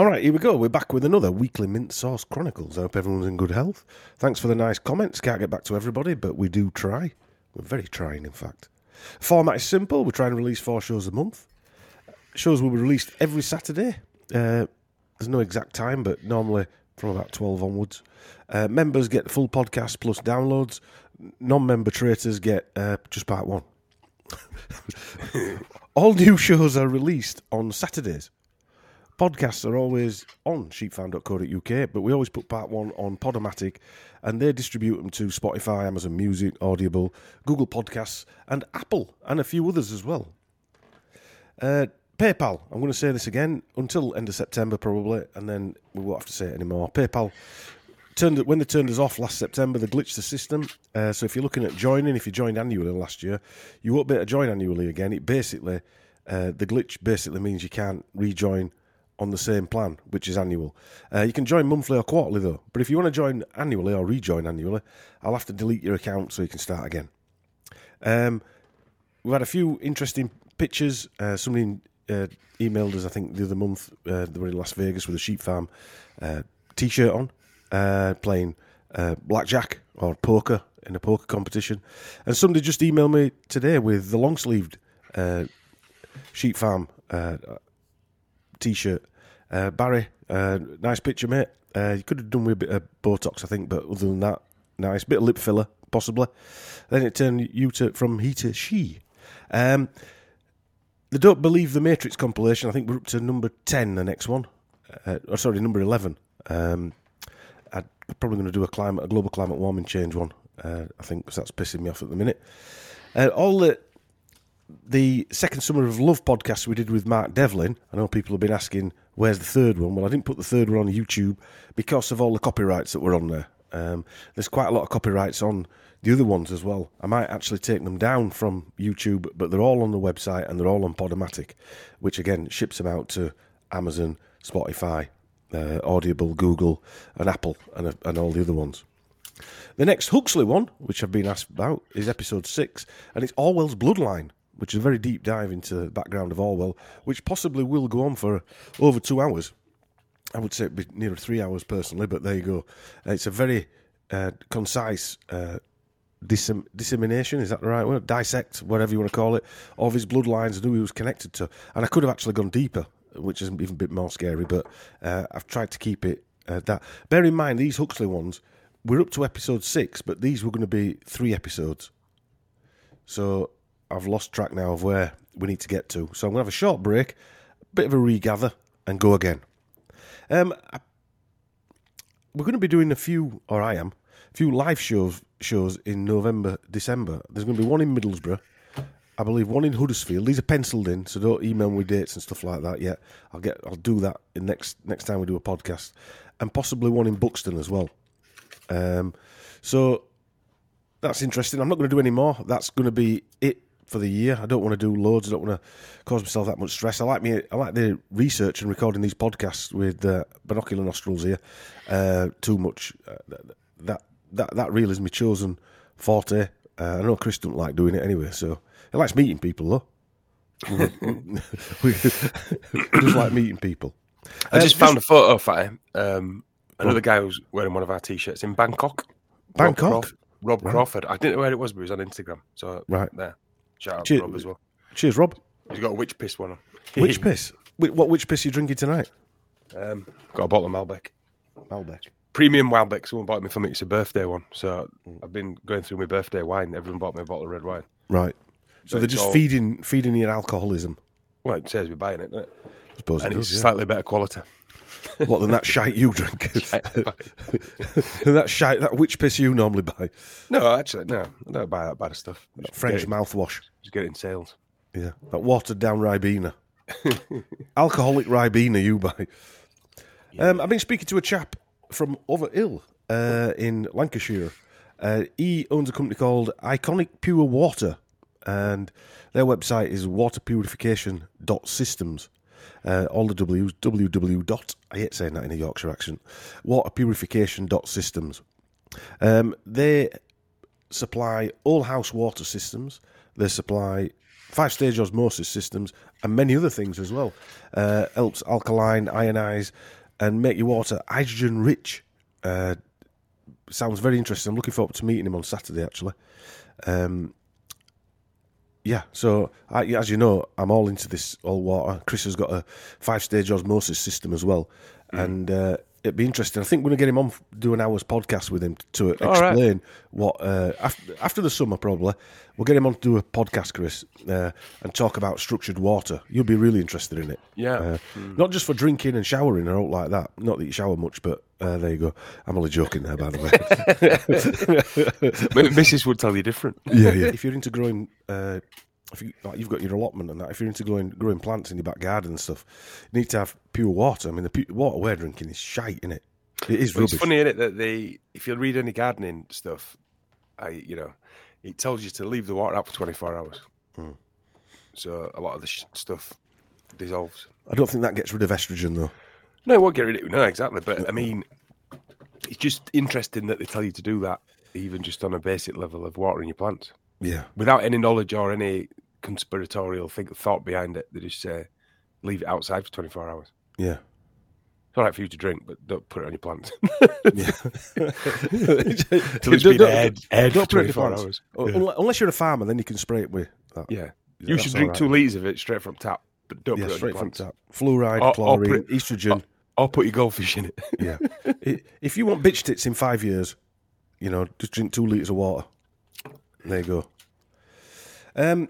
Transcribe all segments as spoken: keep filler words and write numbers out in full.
All right, here we go. We're back with another weekly Mint Sauce Chronicles. I hope everyone's in good health. Thanks for the nice comments. Can't get back to everybody, but we do try. We're very trying, in fact. Format is simple. We're trying to release four shows a month. Shows will be released every Saturday. Uh, there's no exact time, but normally from about twelve onwards. Uh, members get the full podcast plus downloads. Non-member traitors get uh, just part one. All new shows are released on Saturdays. Podcasts are always on sheep farm dot co dot uk, but we always put part one on Podomatic, and they distribute them to Spotify, Amazon Music, Audible, Google Podcasts, and Apple, and a few others as well. Uh, PayPal, I'm going to say this again, until end of September probably, and then we won't have to say it anymore. PayPal, turned when they turned us off last September, they glitched the system, uh, so if you're looking at joining, if you joined annually last year, you won't be able to join annually again. It basically, uh, the glitch basically means you can't rejoin on the same plan, which is annual. Uh, you can join monthly or quarterly though, but if you want to join annually or rejoin annually, I'll have to delete your account so you can start again. Um, we've had a few interesting pictures. Uh, somebody uh, emailed us, I think, the other month. Uh, they were in Las Vegas with a sheep farm uh, t-shirt on, uh, playing uh, blackjack or poker in a poker competition. And somebody just emailed me today with the long-sleeved uh, sheep farm uh, t-shirt. Uh, Barry, uh, nice picture, mate. Uh, you could have done with a bit of Botox, I think, but other than that, nice. Bit of lip filler, possibly. Then it turned you to from he to she. Um, the Don't Believe the Matrix compilation, I think we're up to number ten, the next one. Uh, or sorry, number eleven. Um, I'm probably going to do a climate, a global climate warming change one, uh, I think, because that's pissing me off at the minute. Uh, all the the Second Summer of Love podcast we did with Mark Devlin, I know people have been asking, where's the third one? Well, I didn't put the third one on YouTube because of all the copyrights that were on there. Um, there's quite a lot of copyrights on the other ones as well. I might actually take them down from YouTube, but they're all on the website and they're all on Podomatic, which again ships them out to Amazon, Spotify, uh, Audible, Google, and Apple, and, and all the other ones. The next Huxley one, which I've been asked about, is episode six, and it's Orwell's Bloodline, which is a very deep dive into the background of Orwell, which possibly will go on for over two hours. I would say it'd be near three hours personally, but there you go. Uh, it's a very uh, concise uh, disem- dissemination, is that the right word? Dissect, whatever you want to call it, of his bloodlines and who he was connected to. And I could have actually gone deeper, which is even a bit more scary, but uh, I've tried to keep it uh, that. Bear in mind, these Huxley ones, we're up to episode six, but these were going to be three episodes. So I've lost track now of where we need to get to. So I'm going to have a short break, a bit of a regather, and go again. Um, I, we're going to be doing a few, or I am, a few live shows shows in November, December. There's going to be one in Middlesbrough, I believe one in Huddersfield. These are penciled in, so don't email me dates and stuff like that yet. I'll get, I'll do that in next next time we do a podcast, and possibly one in Buxton as well. Um, so that's interesting. I'm not going to do any more. That's going to be it for the year. I don't want to do loads. I don't want to cause myself that much stress. I like me. I like the research and recording these podcasts with uh, binocular nostrils here. Uh, too much. Uh, that that that really is my chosen forte. Uh, I know Chris doesn't like doing it anyway, so he likes meeting people though. We just like meeting people. I just um, found just, a photo of him. Um, another guy who's wearing one of our t-shirts in Bangkok. Bangkok. Rob, Crawford. Rob right. Crawford. I didn't know where it was, but he was on Instagram. So right there. Shout out cheers, to Rob as well. Cheers, Rob. He's got a witch piss one on. Which piss? What which piss are you drinking tonight? Um, got a bottle of Malbec. Malbec. Premium Malbec. Someone bought me for me. It's a birthday one. So I've been going through my birthday wine. Everyone bought me a bottle of red wine. Right. So but they're just all, feeding feeding your alcoholism. Well, it says we're buying it, doesn't it? I suppose and it it's does, yeah. slightly better quality. What, than that shite you drink? Than that shite, that witch piss you normally buy? No, actually, no. I don't buy that bad stuff. French mouthwash. Just get it in sales. Yeah, that watered down Ribena. Alcoholic Ribena you buy. Yeah. Um, I've been speaking to a chap from over Ill uh, in Lancashire. Uh, he owns a company called Iconic Pure Water, and their website is water purification dot systems. Uh, all the W's, www. I hate saying that in a Yorkshire accent. water purification dot systems. Um, they supply all house water systems. They supply five-stage osmosis systems and many other things as well. Uh, helps alkaline, ionise, and make your water hydrogen rich. Uh, sounds very interesting. I'm looking forward to meeting him on Saturday, actually. Um, yeah, so I, as you know, I'm all into this all water. Chris has got a five-stage osmosis system as well, mm. and uh, it'd be interesting. I think we're going to get him on, do an hour's podcast with him to explain right. what, uh, after, after the summer probably, we'll get him on to do a podcast, Chris, uh, and talk about structured water. You'll be really interested in it. Yeah. Uh, mm. Not just for drinking and showering or all like that. Not that you shower much, but uh, there you go. I'm only joking there, by the way. Missus would tell you different. Yeah, yeah. If you're into growing... Uh, If you, like you've got your allotment and that, if you're into growing, growing plants in your back garden and stuff, you need to have pure water. I mean, the pu- water we're drinking is shite, isn't it? It is well, rubbish. It's funny, isn't it, that they, if you read any gardening stuff, I, you know, it tells you to leave the water out for twenty-four hours. Hmm. So a lot of the sh- stuff dissolves. I don't think that gets rid of estrogen, though. No, it won't get rid of it. No, exactly. But, I mean, it's just interesting that they tell you to do that, even just on a basic level of watering your plants. Yeah. Without any knowledge or any conspiratorial think, thought behind it, they just say, leave it outside for twenty-four hours. Yeah. It's all right for you to drink, but don't put it on your plants. Yeah. Till it's been aired, aired for twenty-four hours. Yeah. Unless you're a farmer, then you can spray it with that. Yeah. You That's should drink right. two litres of it straight from tap, but don't yeah, put it straight on your from tap. Fluoride, or, chlorine, or it, estrogen. Or, or put your goldfish in it. Yeah. If you want bitch tits in five years, you know, just drink two litres of water. There you go. Um,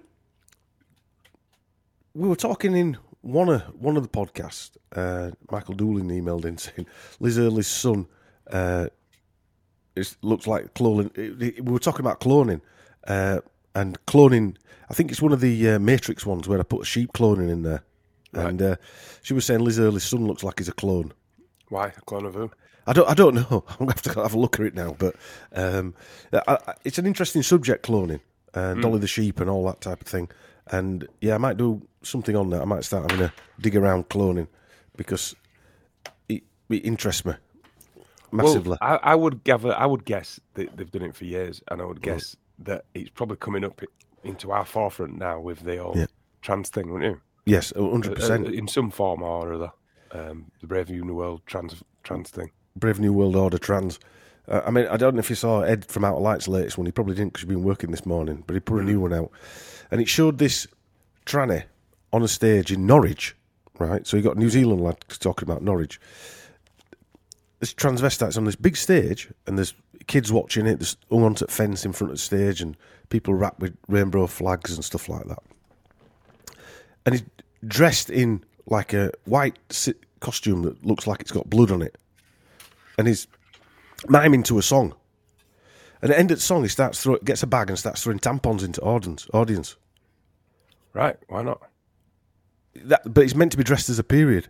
we were talking in one of one of the podcasts. Uh, Michael Doolin emailed in saying Liz Early's son uh, it looks like cloning. We were talking about cloning, uh, and cloning. I think it's one of the uh, Matrix ones where I put a sheep cloning in there, right. and uh, she was saying Liz Early's son looks like he's a clone. Why a clone of who? I don't. I don't know. I'm gonna have to have a look at it now. But um, I, I, it's an interesting subject, cloning. And mm. Dolly the sheep and all that type of thing. And yeah, I might do something on that. I might start having a dig around cloning because it, it interests me massively. Well, I, I would gather, I would guess that they've done it for years, and I would guess mm. that it's probably coming up into our forefront now with the whole yeah. trans thing, wouldn't you? Yes, one hundred percent. Uh, in some form or other. Um, the Brave New World trans trans thing. Brave New World Order trans. Uh, I mean, I don't know if you saw Ed from Outer Light's latest one. He probably didn't because he's been working this morning, but he put a new one out. And it showed this tranny on a stage in Norwich, right? So you got New Zealand lad talking about Norwich. This transvestite's on this big stage, and there's kids watching it. There's hung onto a fence in front of the stage, and people wrapped with rainbow flags and stuff like that. And he's dressed in like a white costume that looks like it's got blood on it. And he's miming to a song. And at the end of the song, he starts throw, gets a bag and starts throwing tampons into audience. audience. Right, why not? That, but he's meant to be dressed as a period.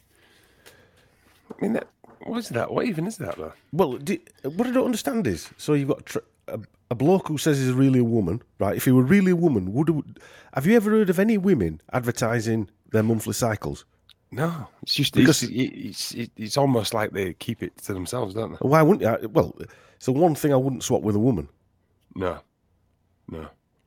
I mean, that, what is that? What even is that, though? Well, do, what I don't understand is, so you've got a, a bloke who says he's really a woman, right? If he were really a woman, would have you ever heard of any women advertising their monthly cycles? No, it's just because it's, it's, it's almost like they keep it to themselves, don't they? Why wouldn't you? Well, it's the one thing I wouldn't swap with a woman. No, no.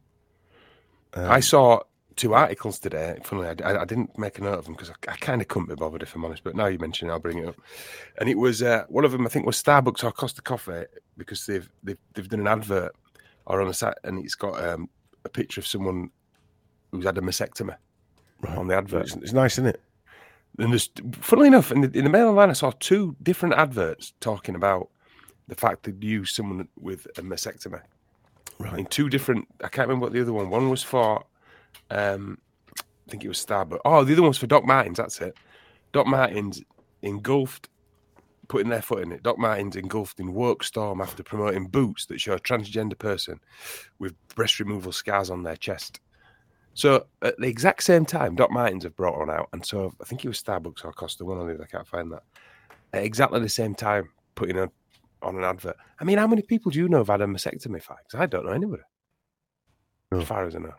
Um, I saw two articles today. Funnily, I, I didn't make a note of them because I, I kind of couldn't be bothered, if I'm honest. But now you mention it, I'll bring it up. And it was uh, one of them. I think was Starbucks or Costa Coffee, because they've they've they've done an advert or on a site, and it's got um, a picture of someone who's had a mastectomy right. on the advert. It's, it's nice, isn't it? And there's, funnily enough, in the, in the Mail Online, I saw two different adverts talking about the fact they'd use someone with a mastectomy. Right. In two different, I can't remember what the other one. One was for, um, I think it was Starbucks. Oh, the other one was for Doc Martens. That's it. Doc Martens engulfed, putting their foot in it. Doc Martens engulfed in woke storm after promoting boots that show a transgender person with breast removal scars on their chest. So at the exact same time, Doc Martens have brought one out, and so I think it was Starbucks or Costa, one or the other, I can't find that. At exactly the same time, putting on, on an advert. I mean, how many people do you know have had a mastectomy? Because I don't know anybody, no. as far as I know,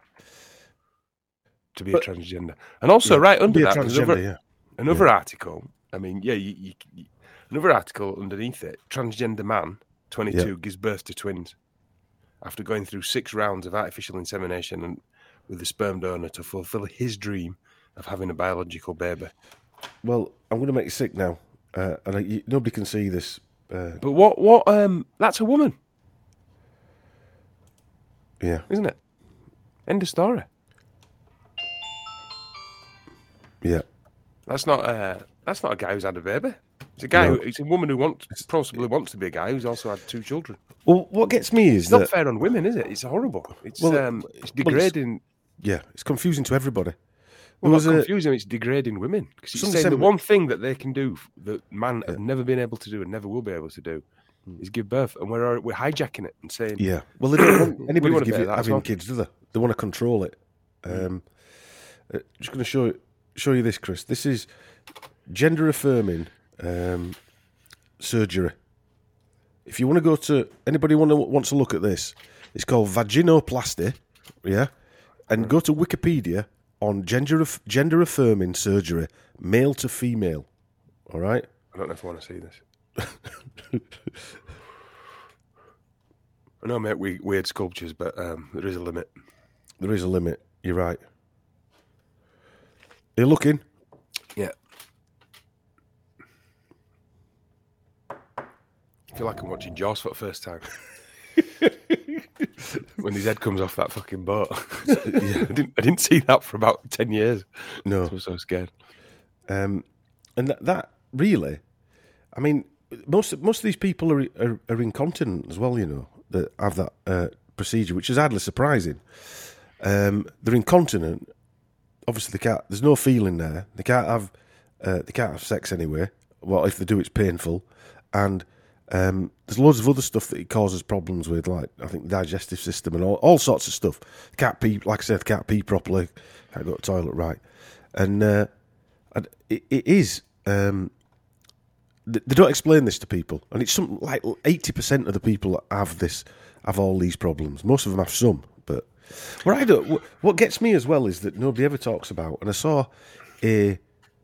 to be but, a transgender. And also, yeah, right under that, another, yeah. another yeah. article. I mean, yeah, you, you, you, another article underneath it. Transgender man, twenty-two, yeah. gives birth to twins after going through six rounds of artificial insemination and with the sperm donor to fulfill his dream of having a biological baby. Well, I'm going to make you sick now, uh, and I, you, nobody can see this. Uh, But what? What? Um, that's a woman, yeah, isn't it? End of story. yeah. That's not. Uh, that's not a guy who's had a baby. It's a guy. No. Who, it's a woman who wants possibly wants to be a guy who's also had two children. Well, what gets me is It's that not fair on women, is it? It's horrible. It's Well, um, it's well, it's- degrading. yeah, it's confusing to everybody. Well, There not was a- confusing. It's degrading women because it's Somebody saying the sent me- one thing that they can do that man has never been able to do and never will be able to do is give birth, and we're we're hijacking it and saying, Yeah. Well, they don't want anybody want to a give bit you of that as having well. kids, do they? They want to control it. Um, uh, just going to show show you this, Chris. This is gender affirming um, surgery. If you want to go to anybody want to wants to look at this, it's called vaginoplasty. Yeah, and go to Wikipedia on gender aff- gender affirming surgery, male to female. All right. I don't know if I want to see this. I know, mate, we weird sculptures, but um, there is a limit. There is a limit. You're right. Are you looking? Yeah. I feel like I'm watching Jaws for the first time. When his head comes off that fucking boat. I didn't I didn't see that for about ten years. No. I was so scared. Um, and that, that really, I mean, most most of these people are, are are incontinent as well. You know, that have that uh, procedure, which is hardly surprising. Um, they're incontinent. Obviously, they can't. There's no feeling there. They can't have. Uh, they can't have sex anyway. Well, if they do, it's painful, and um, there's loads of other stuff that it causes problems with, like I think the digestive system and all, all sorts of stuff. They can't pee, like I said, they can't pee properly. Can't go to the toilet right, and, uh, and it, it is. Um, they they don't explain this to people, and it's something like eighty percent of the people that have this have all these problems. Most of them have some, but what I don't, what gets me as well is that nobody ever talks about. And I saw a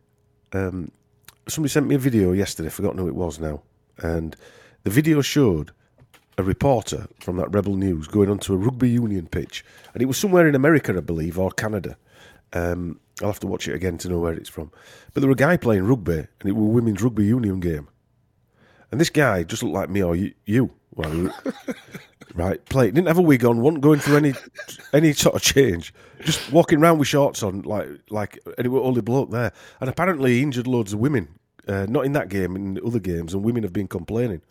um, somebody sent me a video yesterday. I've forgotten who it was now, and the video showed a reporter from that Rebel News going onto a rugby union pitch, and it was somewhere in America, I believe, or Canada. Um, I'll have to watch it again to know where it's from. But there was a guy playing rugby, and it was a women's rugby union game. And this guy just looked like me or you. you. Well, right, play. Didn't have a wig on, wasn't going through any any sort of change. Just walking around with shorts on, like like, and it was only bloke there. And apparently he injured loads of women. Uh, not in that game, in other games, and women have been complaining.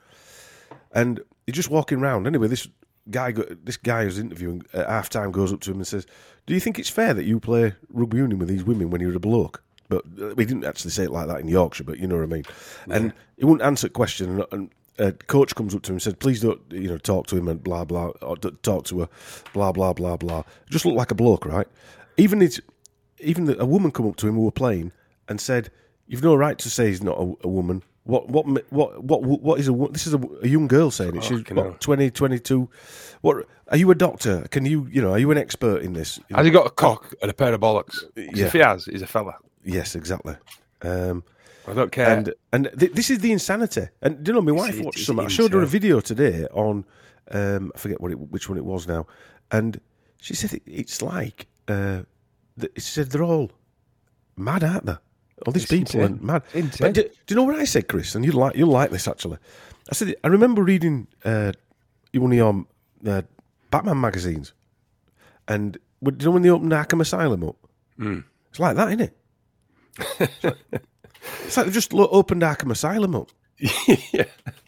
And he's just walking around. Anyway, this guy, this guy who's interviewing at half time goes up to him and says, "Do you think it's fair that you play rugby union with these women when you're a bloke?" But we didn't actually say it like that in Yorkshire, but you know what I mean. Yeah. And he wouldn't answer the question. And a coach comes up to him and said, "Please don't, you know, talk to him and blah blah, or talk to her, blah blah blah blah." Just looked like a bloke, right? Even it's, even the, a woman come up to him who were playing and said, "You've no right to say he's not a, a woman. What what what what what is a this is a, a young girl saying it? She's what, twenty, twenty-two. What are you, a doctor? Can you you know are you an expert in this? Has he got a cock and a pair of bollocks? Yeah. If he has, he's a fella. Yes, exactly. Um, I don't care. And and th- this is the insanity. And do you know, my wife It's- watched it's some. I showed her a insane. video today on um, I forget what it, which one it was now, and she said it, it's like uh, th- she said they're all mad, aren't they? All these It's people insane. are mad. It's insane. But do, do you know what I said, Chris? And you like you'll like this actually. I said I remember reading uh, one of your uh, Batman magazines, and do you know when they opened Arkham Asylum up? Mm. It's like that, isn't it? It's like, it's like they just lo- opened Arkham Asylum up. Yeah.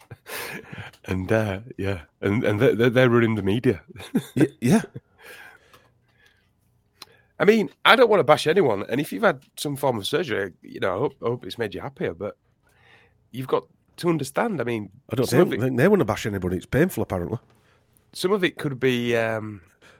And uh, yeah, and and they're, they're running the media. Y- yeah. I mean, I don't want to bash anyone, and if you've had some form of surgery, you know, I hope, I hope it's made you happier. But you've got to understand. I mean, I don't some think, of it, think they want to bash anybody. It's painful, apparently. some of it could be. Um,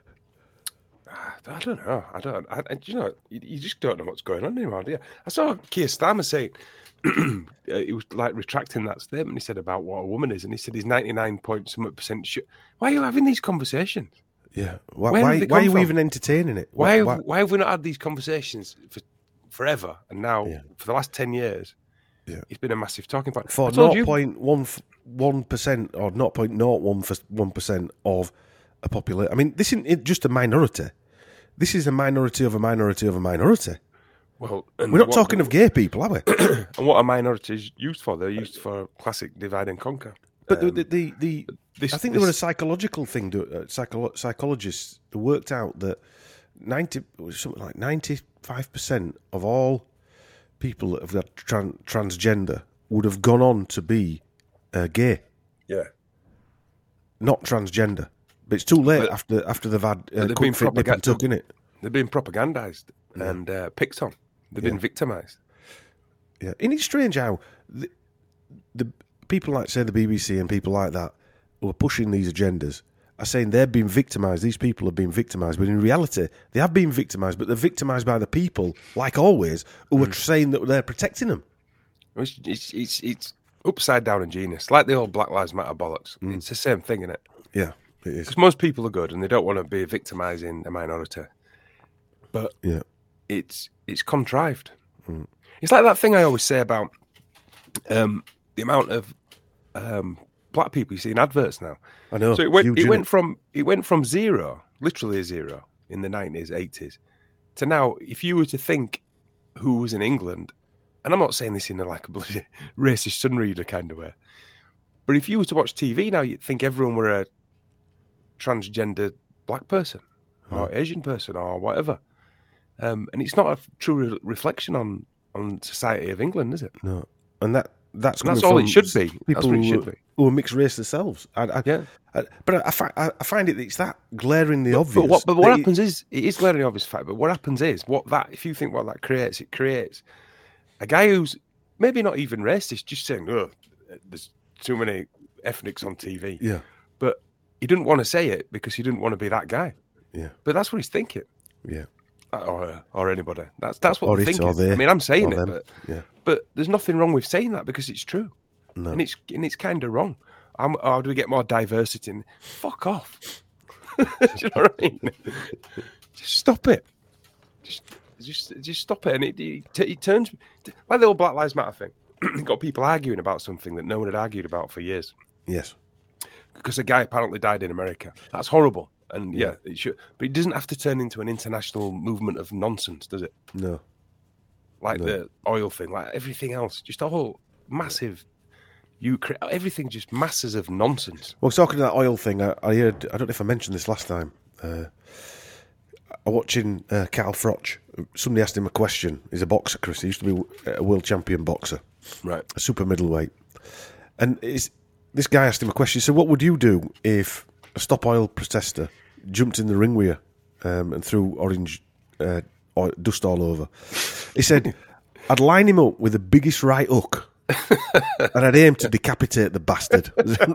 I don't know. I don't. I, I, you know, you, you just don't know what's going on anymore, do you? I saw Keir Starmer saying he was like retracting that statement he said about what a woman is, and he said he's ninety-nine point something percent sure. Why are you having these conversations? Yeah. Why, Where why, did they why are come you from? even entertaining it? Why, Why, have, why have we not had these conversations for forever? And now, Yeah. for the last ten years, Yeah. it's been a massive talking point. For I told zero you, point one percent or zero point zero one percent of a population. I mean, this isn't just a minority. This is a minority of a minority of a minority. Well, and We're not what- talking of gay people, are we? And what are minorities used for? They're used for classic divide and conquer. But the, Um, the, the, the this, I think there was a this- psychological thing. To, uh, psycholo- psychologists who worked out that ninety, something like ninety-five percent of all people that have got tran- transgender would have gone on to be uh, gay, yeah. not transgender. But it's too late But- after after they've had uh, they've cut, been fit, nip and propaganda- tuck, innit? They've been propagandized and uh, picked on. They've been victimized. Yeah, isn't it strange how the, the people like, say, the B B C and people like that who are pushing these agendas are saying they've been victimised, these people have been victimised, but in reality, they have been victimised, but they're victimised by the people, like always, who are saying that they're protecting them. It's, it's, it's, it's upside down and genius, like the old Black Lives Matter bollocks. It's the same thing, isn't it? Yeah, it is. Because most people are good and they don't want to be victimizing a minority. But Yeah, it's it's contrived. It's like that thing I always say about um, the amount of um, black people you see in adverts now. I know. So it went Huge, it innit? went from it went from zero, literally a zero, in the nineties, eighties, to now. If you were to think who was in England, and I'm not saying this in a like a bloody racist sun reader kind of way, but if you were to watch T V now, you'd think everyone were a transgender black person or Asian person or whatever. Um, and it's not a true re- reflection on, on society of England, is it? No, and that that's And that's coming all from it should be. That's People what it who, should are- be. who are mixed race themselves. I, I, Yeah. I, but I, fi- I, I find it it's that glaringly obvious. But what, but what that it- happens is, it is glaringly obvious fact, but what happens is, what that, if you think what that creates, it creates a guy who's maybe not even racist, just saying, oh, there's too many ethnics on T V. Yeah, But he didn't want to say it because he didn't want to be that guy. yeah, But that's what he's thinking. yeah. Or, uh, or anybody. That's that's what Or they're it, thinking. or they, I mean, I'm saying or it, them. but Yeah, but there's nothing wrong with saying that because it's true. no. And it's and it's kind of wrong. I'm, how do we get more diversity? In, fuck off. Do you know what I mean? Just stop it. Just just just stop it. And it, it, it turns like the old Black Lives Matter thing. You've got people arguing about something that no one had argued about for years Yes. because a guy apparently died in America. That's horrible. And yeah, it should, but it doesn't have to turn into an international movement of nonsense, does it? No. Like No. the oil thing, like everything else, just a whole massive. You cre- everything just masses of nonsense. Well, talking to that oil thing, I, I heard. I don't know if I mentioned this last time. Uh, I'm watching uh, Carl Froch. Somebody asked him a question. He's a boxer, Chris. He used to be a world champion boxer, Right. a super middleweight. And it's, this guy asked him a question. He said, "What would you do if a Stop Oil protester jumped in the ring with you um, and threw orange uh, oil, dust all over?" He said, "I'd line him up with the biggest right hook." And I'd aim to decapitate the bastard.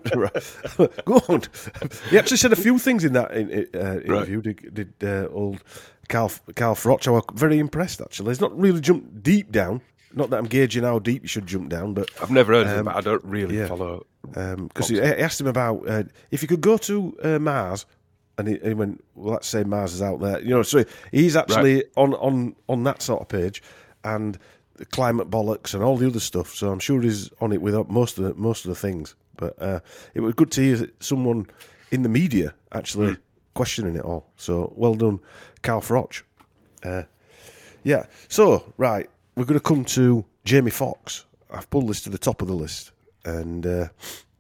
Go on. He actually said a few things in that in, uh, interview. Did, did uh, old Carl Carl Froch? I was very impressed. Actually, he's not really jumped deep down. Not that I'm gauging how deep you should jump down, but I've never heard of him, Um, but I don't really yeah. follow. because he, he asked him about uh, if you could go to uh, Mars, and he, and he went, "Well, let's say Mars is out there." You know, so he's actually on, on on that sort of page, and the climate bollocks and all the other stuff. So I'm sure he's on it with most of the, most of the things. But uh, it was good to hear someone in the media actually Mm. questioning it all. So well done, Carl Froch. Uh, yeah. So right, we're going to come to Jamie Foxx. I've pulled this to the top of the list, and uh,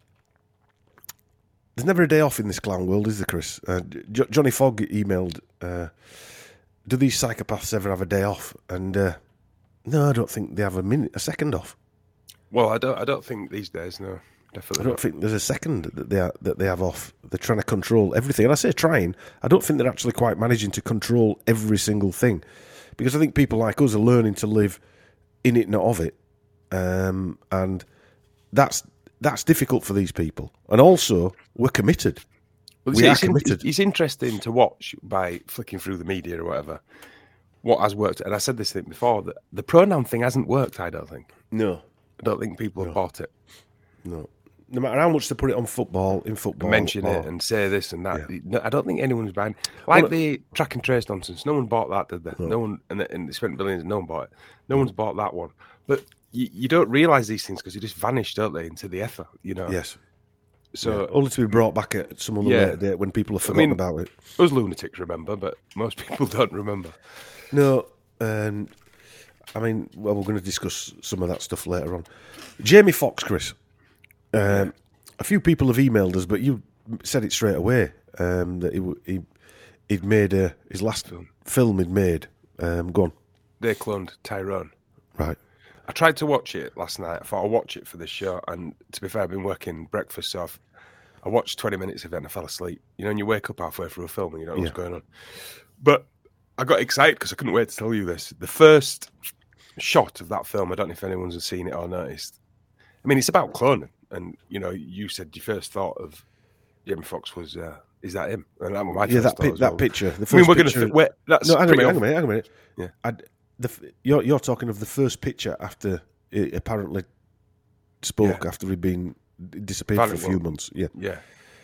there's never a day off in this clown world, is there, Chris? Uh, J- Johnny Fogg emailed, uh, "Do these psychopaths ever have a day off?" And uh, no, I don't think they have a minute, a second off. Well, I don't. I don't think these days. No, I definitely. don't Not. think there's a second that they are, that they have off. They're trying to control everything, and I say trying. I don't think they're actually quite managing to control every single thing, because I think people like us are learning to live in it, not of it, um, and that's that's difficult for these people. And also, we're committed. Well, we it's, are it's in- committed. it's interesting to watch by flicking through the media or whatever. What has worked, and I said this thing before, that the pronoun thing hasn't worked. I don't think. No, I don't think people have bought it. no. No matter how much they put it on football, in football, Mention or- it and say this and that. Yeah. No, I don't think anyone's buying. Like Well, the track and trace nonsense. No one bought that, did they? No, one, and, and they spent billions. No one bought it. No one's bought that one. But you, you don't realise these things because you just vanish, don't they, into the ether? You know. yes, So only to be brought back at some other Yeah. later date when people have forgotten mean- about it. us lunatics remember, but most people don't remember. No, and I mean, well, we're going to discuss some of that stuff later on. Jamie Foxx, Chris. Um, yeah. A few people have emailed us, but you said it straight away um, that he, he he'd made a, his last film. film he'd made. Um, go on. They cloned Tyrone. Right. I tried to watch it last night. I thought I'd watch it for this show, and to be fair, I've been working breakfast, so I've, I watched twenty minutes of it and I fell asleep. You know, and you wake up halfway through a film and you don't know yeah. what's going on. But I got excited because I couldn't wait to tell you this. The first shot of that film, I don't know if anyone's seen it or noticed. I mean, it's about cloning. And, you know, you said your first thought of Jamie Foxx was, uh, is that him? And that was my yeah, first that, thought pi- that well. picture. The first I mean, we're picture... going to... Th- that's no, hang on a minute, off- hang on a minute, hang on a minute. Yeah. I'd, the, you're, you're talking of the first picture after it apparently spoke, yeah. after he'd been disappeared Valid for a few one. months. Yeah. Yeah.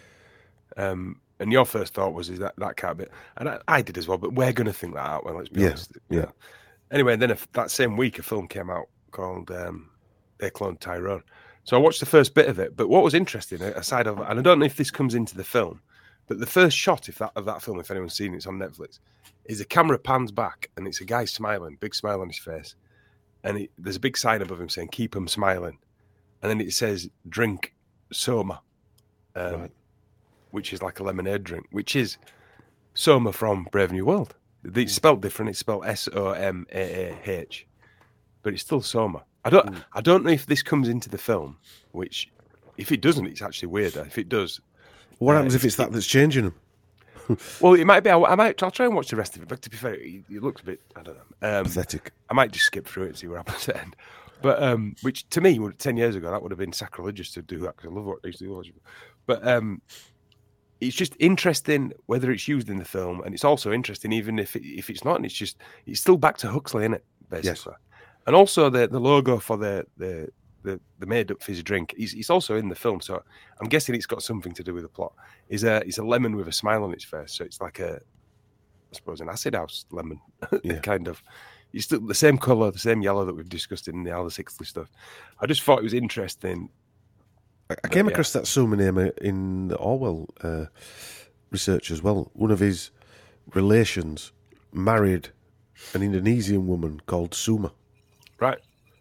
Um, and your first thought was, is that that can't be... And I, I did as well, but we're going to think that out, well, let's be yeah. honest. Yeah. yeah. Anyway, then if, that same week, a film came out called um, They Cloned Tyrone. So I watched the first bit of it, but what was interesting, aside of, and I don't know if this comes into the film, but the first shot if that, of that film, if anyone's seen it, it's on Netflix, is the camera pans back and it's a guy smiling, big smile on his face, and it, there's a big sign above him saying, keep him smiling, and then it says, drink Soma, um, right. which is like a lemonade drink, which is Soma from Brave New World. It's spelled different, it's spelled S O M A A H, but it's still Soma. I don't. Mm. I don't know if this comes into the film. Which, if it doesn't, it's actually weirder. If it does, what uh, happens if it's that that's changing them? Well, it might be. I, I might. I'll try and watch the rest of it. But to be fair, it, it looks a bit. I don't know. Um, Pathetic. I might just skip through it and see what happens at the end. But um, which to me, ten years ago, that would have been sacrilegious to do that because I love what I used to do. But um, it's just interesting whether it's used in the film, and it's also interesting even if it, if it's not. And it's just it's still back to Huxley, isn't it? Basically. Yes. And also the, the logo for the the, the, the made up fizzy drink, it's, it's also in the film, so I'm guessing it's got something to do with the plot. Is a it's a lemon with a smile on its face, so it's like a, I suppose, an acid house lemon, yeah. kind of. It's still the same colour, the same yellow that we've discussed in the Aldous Huxley stuff. I just thought it was interesting. I, I came but, across yeah. that Soma name in the Orwell uh, research as well. One of his relations married an Indonesian woman called Suma. Right.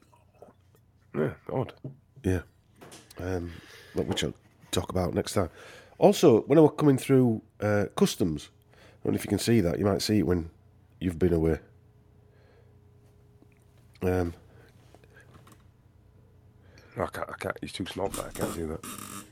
Yeah, odd. Yeah. Um, which I'll talk about next time. Also, when I was coming through uh, customs, I don't know if you can see that. You might see it when you've been away. Um, no, I can't. I can't. It's too small for that. I can't do that.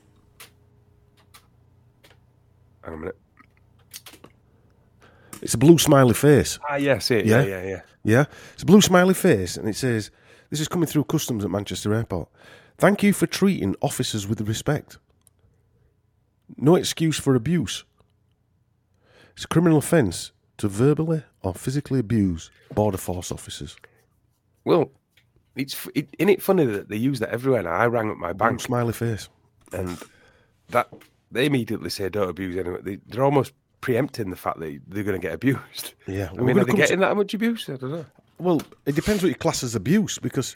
Hang on a minute. It's a blue smiley face. Ah, yes, it. Yeah, yeah, yeah, yeah. Yeah, it's a blue smiley face, and it says, "This is coming through customs at Manchester Airport. Thank you for treating officers with respect. No excuse for abuse. It's a criminal offence to verbally or physically abuse border force officers." Well, it's it, isn't it funny that they use that everywhere now? I rang up my bank, blue smiley face, and that they immediately say don't abuse anyone. They, they're almost preempting the fact that they're going to get abused. Yeah, I mean, are they getting to... that much abuse? I don't know. Well, it depends what you class as abuse, because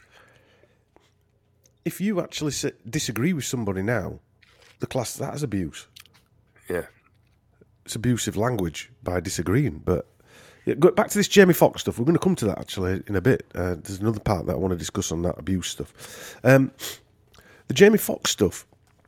if you actually disagree with somebody now, the class that as abuse. Yeah, it's abusive language by disagreeing. But yeah, go back to this Jamie Foxx stuff. We're going to come to that actually in a bit. Uh, there's another part that I want to discuss on that abuse stuff. Um, the Jamie Foxx stuff.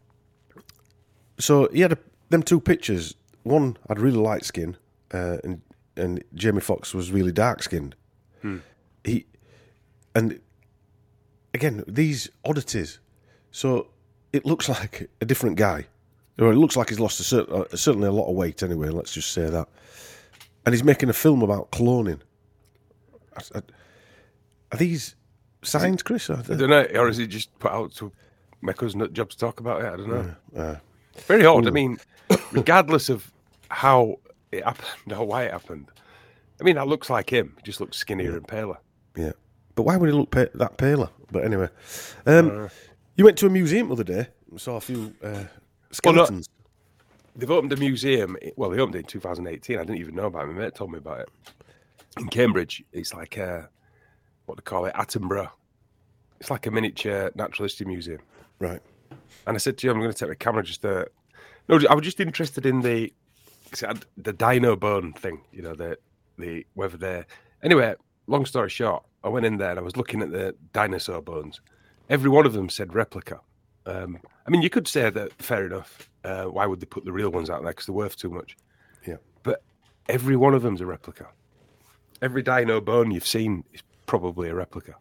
So he had a, them two pictures. One had really light skin, uh, and and Jamie Foxx was really dark skinned. Hmm. He and again these oddities. So it looks like a different guy, or it looks like he's lost a certain, uh, certainly a lot of weight. Anyway, let's just say that. And he's making a film about cloning. Are, are these signs, Chris? I don't know, or is he just put out to make us nut jobs talk about it? I don't know. Uh, uh, Very odd. I mean, regardless of how it happened or why it happened, I mean, that looks like him. He just looks skinnier yeah. and paler. Yeah. But why would he look pa- that paler? But anyway. Um, uh, you went to a museum the other day and saw a few uh, skeletons. Well, no, they've opened a museum. Well, they opened it in two thousand eighteen. I didn't even know about it. My mate told me about it. In Cambridge, it's like a, what they call it, Attenborough. It's like a miniature natural history museum. Right. And I said to you, I'm going to take my camera just to... No, I was just interested in the the dino bone thing, you know, the the whether they're... Anyway, long story short, I went in there and I was looking at the dinosaur bones. Every one of them said replica. Um, I mean, you could say that, fair enough. Uh, why would they put the real ones out there? Because they're worth too much. Yeah. But every one of them's a replica. Every dino bone you've seen is probably a replica.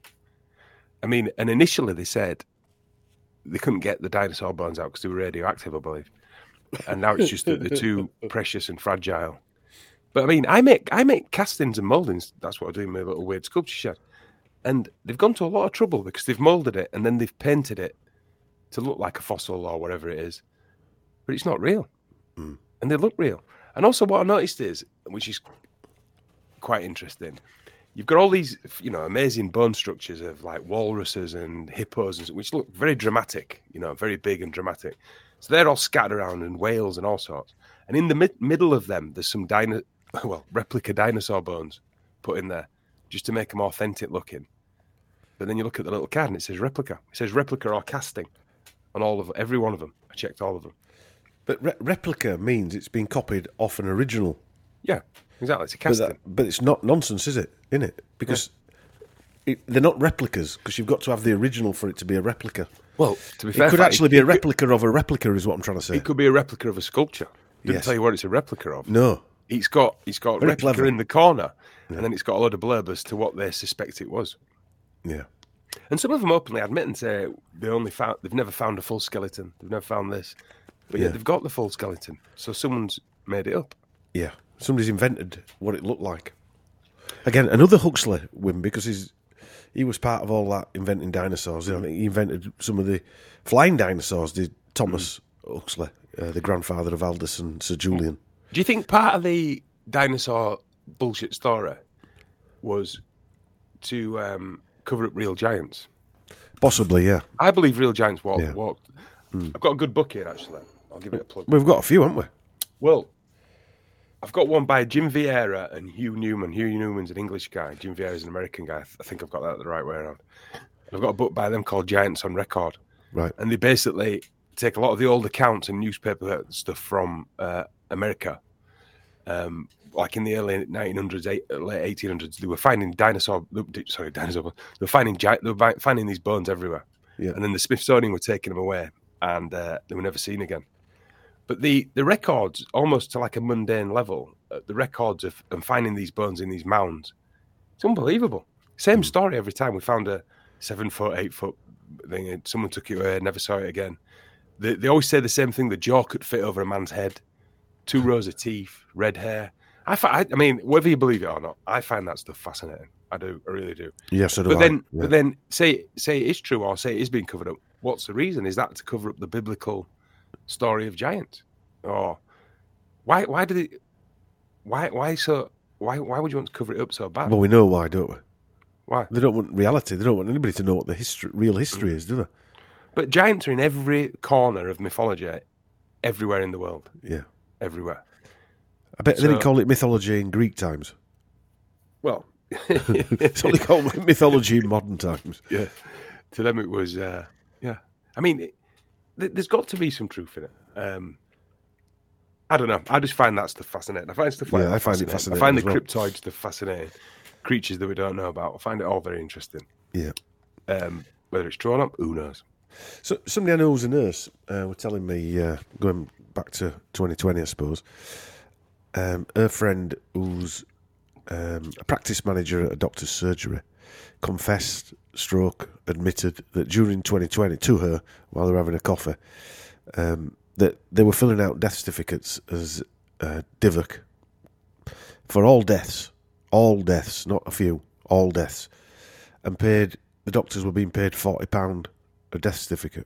I mean, and initially they said they couldn't get the dinosaur bones out because they were radioactive, I believe. And now it's just that they're too precious and fragile. But I mean, I make I make castings and mouldings. That's what I do in my little weird sculpture shed. And they've gone to a lot of trouble because they've moulded it and then they've painted it to look like a fossil or whatever it is. But it's not real. Mm. And they look real. And also what I noticed is, which is quite interesting, you've got all these, you know, amazing bone structures of like walruses and hippos, and, which look very dramatic, you know, very big and dramatic. So they're all scattered around, and whales and all sorts. And in the mid- middle of them, there's some dino- well, replica dinosaur bones put in there just to make them authentic looking. But then you look at the little card and it says replica. It says replica or casting on all of every one of them. I checked all of them. But re- replica means it's been copied off an original. Yeah, exactly. It's a But, casting. that, but it's not nonsense, is it? In it because yeah. it, they're not replicas because you've got to have the original for it to be a replica. Well, to be fair, it could fact, actually it, be a it replica could, of a replica, is what I'm trying to say. It could be a replica of a sculpture. Didn't Yes. tell you what it's a replica of. No, It's got it's got Very replica clever. in the corner, Yeah. and then it's got a load of blurb as to what they suspect it was. yeah, And some of them openly admit and say they only found they've never found a full skeleton. They've never found this, but Yeah. yet they've got the full skeleton. So someone's made it up. yeah. Somebody's invented what it looked like. Again, another Huxley win because he's he was part of all that inventing dinosaurs. I think he invented some of the flying dinosaurs. Did Thomas Huxley, uh, the grandfather of Aldous and Sir Julian? Do you think part of the dinosaur bullshit story was to um, cover up real giants? Possibly, yeah. I believe real giants walk, Yeah. walked. I've got a good book here, actually. I'll give it a plug. We've got a few, haven't we? Well, I've got one by Jim Vieira and Hugh Newman. Hugh Newman's an English guy. Jim Vieira's an American guy. I think I've got that the right way around. I've got a book by them called Giants on Record. Right. And they basically take a lot of the old accounts and newspaper stuff from uh, America. Um, like in the early nineteen hundreds, eight, late eighteen hundreds, they were finding dinosaur, sorry, dinosaur, they were finding giant, they were finding these bones everywhere. Yeah. And then the Smithsonian were taking them away, and uh, they were never seen again. But the, the records, almost to like a mundane level, uh, the records of, of finding these bones in these mounds, it's unbelievable. Same story every time. We found a seven foot, eight foot thing, and someone took it away, never saw it again. They, they always say the same thing: the jaw could fit over a man's head, two rows of teeth, red hair. I, fi- I, I mean, whether you believe it or not, I find that stuff fascinating. I do, I really do. Yes, so do But I. then, Yeah. but then, say say it is true or say it is being covered up. What's the reason? Is that to cover up the biblical story of giants? Or why? Why did it? Why? Why so? Why? Why would you want to cover it up so bad? Well, we know why, don't we? Why? They don't want reality. They don't want anybody to know what the history, real history is, do they? But giants are in every corner of mythology, everywhere in the world, Yeah. everywhere. I bet they So- didn't call it mythology in Greek times. Well, It's only called mythology in modern times. yeah. To them, it was. Uh, yeah. I mean, it, th- there's got to be some truth in it. Um, I don't know. I just find that stuff fascinating. I find stuff like Yeah, that I find it I fascinating find as the well. cryptoid stuff fascinating. Creatures that we don't know about. I find it all very interesting. Yeah. Um, whether it's true or not, who knows? So somebody I know who's a nurse uh, were telling me, uh, going back to twenty twenty, I suppose, um, her friend who's um, a practice manager at a doctor's surgery confessed, stroke, admitted that during twenty twenty to her, while they were having a coffee, um, that they were filling out death certificates as uh, D V C for all deaths, all deaths, not a few, all deaths, and paid, the doctors were being paid forty pounds a death certificate.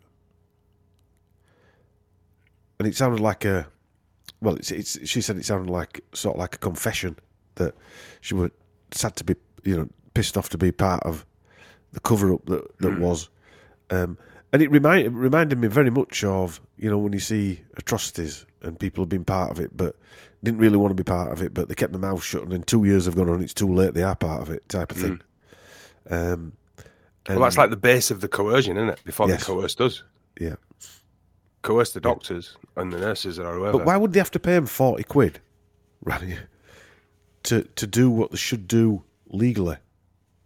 And it sounded like a, well, it's, it's, she said it sounded like, sort of like a confession that she was sad to be, you know, pissed off to be part of the cover-up that, that Mm. was. Um, and it, remind, it reminded me very much of, you know, when you see atrocities and people have been part of it, but didn't really want to be part of it, but they kept their mouth shut, and then two years have gone on, it's too late, they are part of it, type of thing. Um, Well, that's like the base of the coercion, isn't it? Before Yes. they coerced us. yeah. Coerce the doctors and the nurses or whoever. But why would they have to pay them forty quid, right, to to do what they should do legally?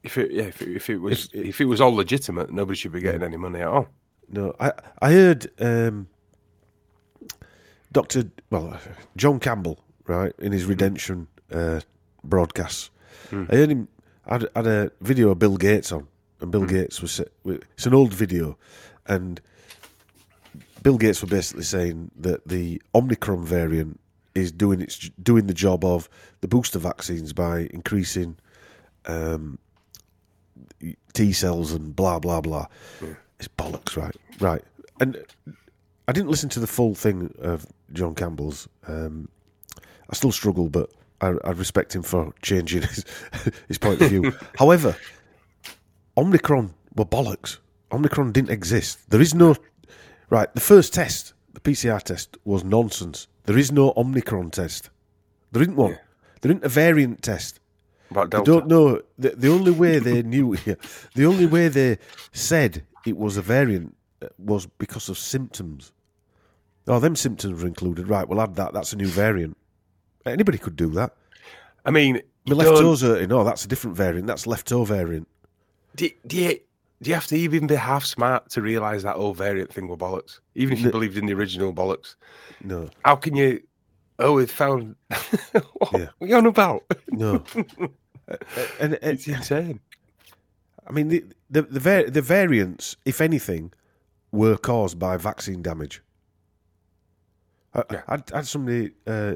If it, yeah, if it, if it was, if, if it was all legitimate, nobody should be getting any money at all. No, I I heard um, Doctor well John Campbell, right, in his Redemption uh, broadcasts. Mm. I heard him had, had a video of Bill Gates on, and Bill mm. Gates was it's an old video, and Bill Gates was basically saying that the Omicron variant is doing its doing the job of the booster vaccines by increasing um, T cells and blah blah blah. Yeah. It's bollocks, right? Right. And I didn't listen to the full thing of John Campbell's. Um, I still struggle, but I, I respect him for changing his, his point of view. However, Omicron were bollocks. Omicron didn't exist. There is no... Right, the first test, the P C R test, was nonsense. There is no Omicron test. There isn't one. Yeah. There isn't a variant test. About Delta. They don't know. The, the only way they knew... the only way they said it was a variant was because of symptoms. Oh, them symptoms were included. Right, we'll add that. That's a new variant. Anybody could do that. I mean... My left toe's hurting. Oh, that's a different variant. That's left toe variant. Do, do, you, do you have to even be half smart to realise that whole variant thing were bollocks? Even if you no. believed in the original bollocks? No. How can you... Oh, we found... what yeah. are you on about? No. and, and, it's insane. I mean, the the the, var- the variants, if anything, were caused by vaccine damage. I, yeah. I, I had somebody uh,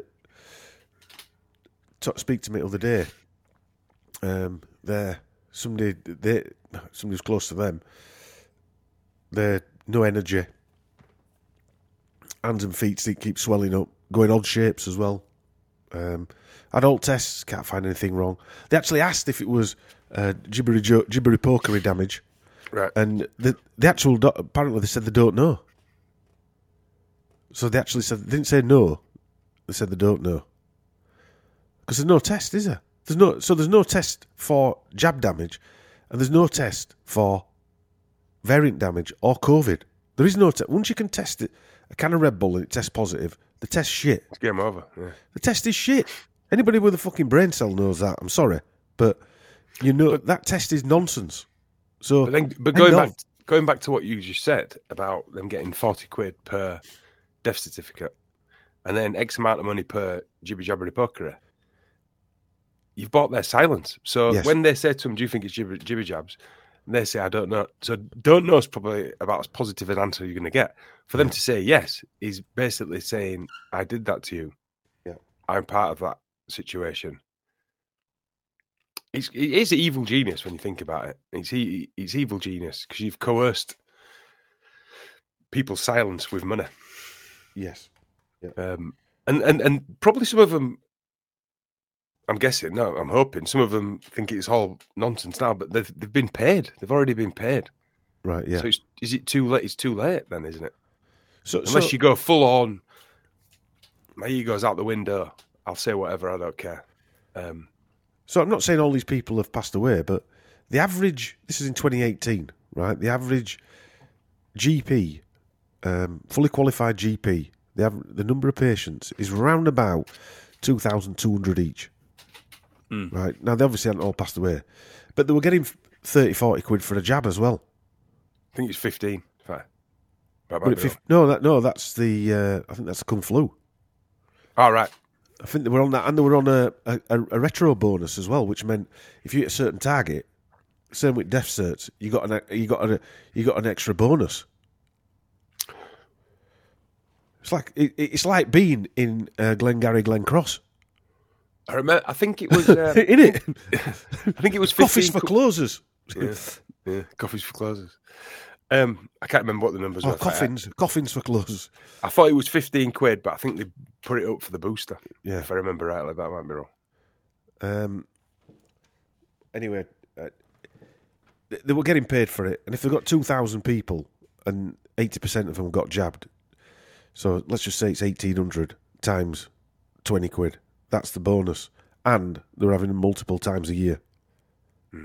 t- speak to me the other day. Um, there, somebody, they, somebody who's close to them. They're no energy. Hands and feet keep swelling up, going odd shapes as well. Um, adult tests, can't find anything wrong. They actually asked if it was uh, gibbery jo- gibbery pokery damage, right? And the the actual do- apparently they said they don't know. So they actually said they didn't say no. They said they don't know because there's no test, is there? There's no so there's no test for jab damage, and there's no test for variant damage or COVID. There is no test. Once you can test it, a can of Red Bull and it tests positive, the test's shit. It's game over. Yeah. The test is shit. Anybody with a fucking brain cell knows that. I'm sorry, but you know but, that test is nonsense. So, but, then, but going back, going back to what you just said about them getting forty quid per death certificate, and then X amount of money per jibber jabbery pokery, you've bought their silence. So yes. when they say to them, "Do you think it's jibber, jibber jabs?" and they say, "I don't know." So don't know is probably about as positive an answer you're going to get. For them to say yes is basically saying, "I did that to you. Yeah, I'm part of that situation." It's, it is an evil genius when you think about it. It's, it's evil genius because you've coerced people's silence with money. Yes. Yeah. Um, and, and, and probably some of them, I'm guessing, no, I'm hoping, some of them think it's all nonsense now, but they've, they've been paid. They've already been paid. Right, yeah. So it's, is it too late? It's too late then, isn't it? So Unless so, you go full on, my ego's out the window, I'll say whatever, I don't care. Um, So I'm not saying all these people have passed away, but the average, this is in twenty eighteen, right? The average G P, um, fully qualified G P, the av- the number of patients is round about two thousand two hundred each, mm. right? Now, they obviously hadn't all passed away, but they were getting thirty, forty quid for a jab as well. I think it's fifteen. Fine. It fif- no, that, no, that's the, uh, I think that's the Kung Flu. All right. I think they were on that, and they were on a, a, a retro bonus as well, which meant if you hit a certain target, same with death certs, you got an you got an you got an extra bonus. It's like it, it's like being in uh, Glengarry Glen Cross. I remember. I think it was um, in it. I think it was coffees for closers. Yeah, yeah, coffees for closers. Um, I can't remember what the numbers oh, were. Coffins, coffins for closers. I thought it was fifteen quid, but I think they put it up for the booster. Yeah, if I remember rightly, that might be wrong. Um. Anyway, uh, they, they were getting paid for it, and if they've got two thousand people and eighty percent of them got jabbed, so let's just say it's eighteen hundred times twenty quid. That's the bonus, and they're having them multiple times a year. Hmm.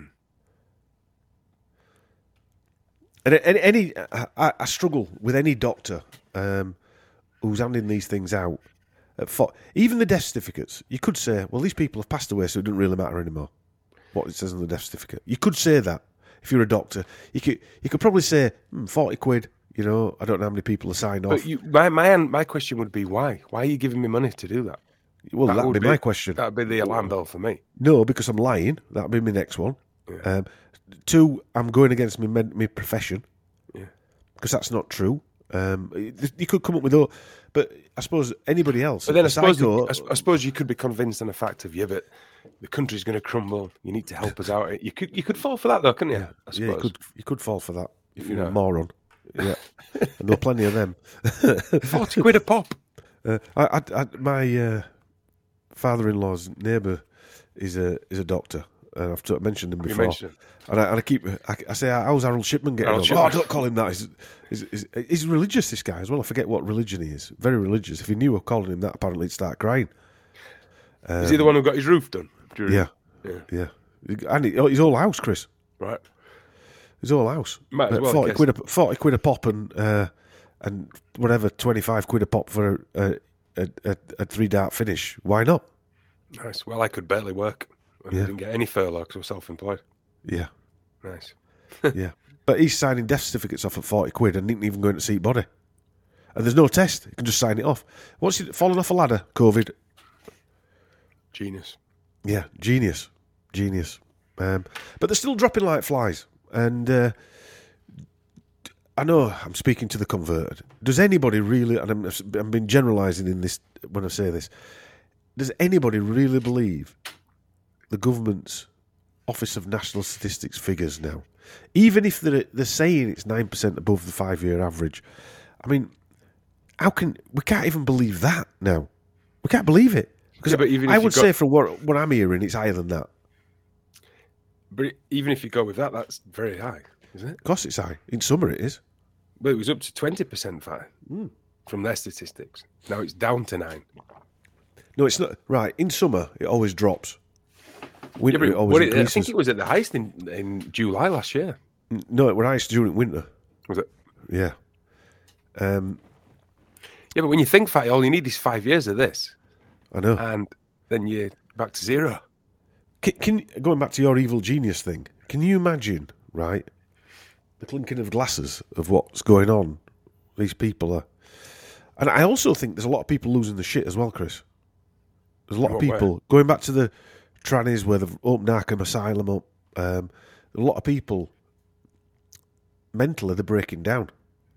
And any, any I, I struggle with any doctor um, who's handing these things out. For, even the death certificates, you could say, well, these people have passed away, so it doesn't really matter anymore. what it says on the death certificate. You could say that if you're a doctor. You could you could probably say hmm, forty quid. You know, I don't know how many people are signed off. But you, my my my question would be why? Why are you giving me money to do that? Well, That that'd would be, my question. That'd be the alarm bell for me. No, because I'm lying. That'd be my next one. Yeah. Um, two, I'm going against my med- my profession. Yeah. Because that's not true. Um, you could come up with, all, but I suppose anybody else. But then I a suppose, psycho- I s- I suppose you could be convinced on the fact of yeah, but the country's going to crumble. You need to help us out. You could you could fall for that though, couldn't you? yeah, I suppose. yeah, you could you could fall for that if you're Yeah. a moron. Yeah, and there are plenty of them. Forty quid a pop. Uh, I, I, I, my uh, father-in-law's neighbour is a is a doctor, and I've t- mentioned him You before. mentioned him. And I, and I keep, I, I say, how's Harold Shipman getting Harold on? Shipman. Oh, don't call him that. He's, he's, he's, he's religious, this guy, as well. I forget what religion he is. Very religious. If he knew of calling him that, apparently he'd start crying. Um, Is he the one who got his roof done? during- Yeah, Yeah. yeah. And he, oh, his whole house, Chris. Right. His whole house. Might as Uh, well, I forty, guess. quid a, forty quid a pop and uh, and whatever, twenty-five quid a pop for a, a, a, a three-dart finish. Why not? Nice. Well, I could barely work. I Yeah. didn't get any furlough because I was self-employed. Yeah, Nice. yeah. But he's signing death certificates off at forty quid and didn't even go in to see body. And there's no test. You can just sign it off. What's he falling off a ladder? COVID. Genius. Yeah, genius, genius. Um, but they're still dropping like flies. And uh, I know I'm speaking to the converted. Does anybody really, and I'm, I've been generalising in this when I say this, does anybody really believe the government's Office of National Statistics figures now? Even if they're, they're saying it's nine percent above the five-year average. I mean, how can, we can't even believe that now. We can't believe it. Because Yeah, but even I if would you got- say from what, what I'm hearing, it's higher than that. But even if you go with that, that's very high, isn't it? Of course it's high. In summer it is. Well, it was up to twenty percent high Hmm. from their statistics. Now it's down to nine. No, it's not. Right, in summer it always drops. Yeah, Winter but it always what it- I increases. think it was at the highest in, in July last year. No, it was ice during winter. Was it? Yeah. Um, Yeah, but when you think about it, all you need is five years of this, I know. and then you're back to zero. Can, can going back to your evil genius thing, can you imagine, right, the clinking of glasses of what's going on? These people are... And I also think there's a lot of people losing the shit as well, Chris. There's a lot In of what way? people... Going back to the trannies where they've opened Arkham Asylum up, um, a lot of people, mentally, they're breaking down.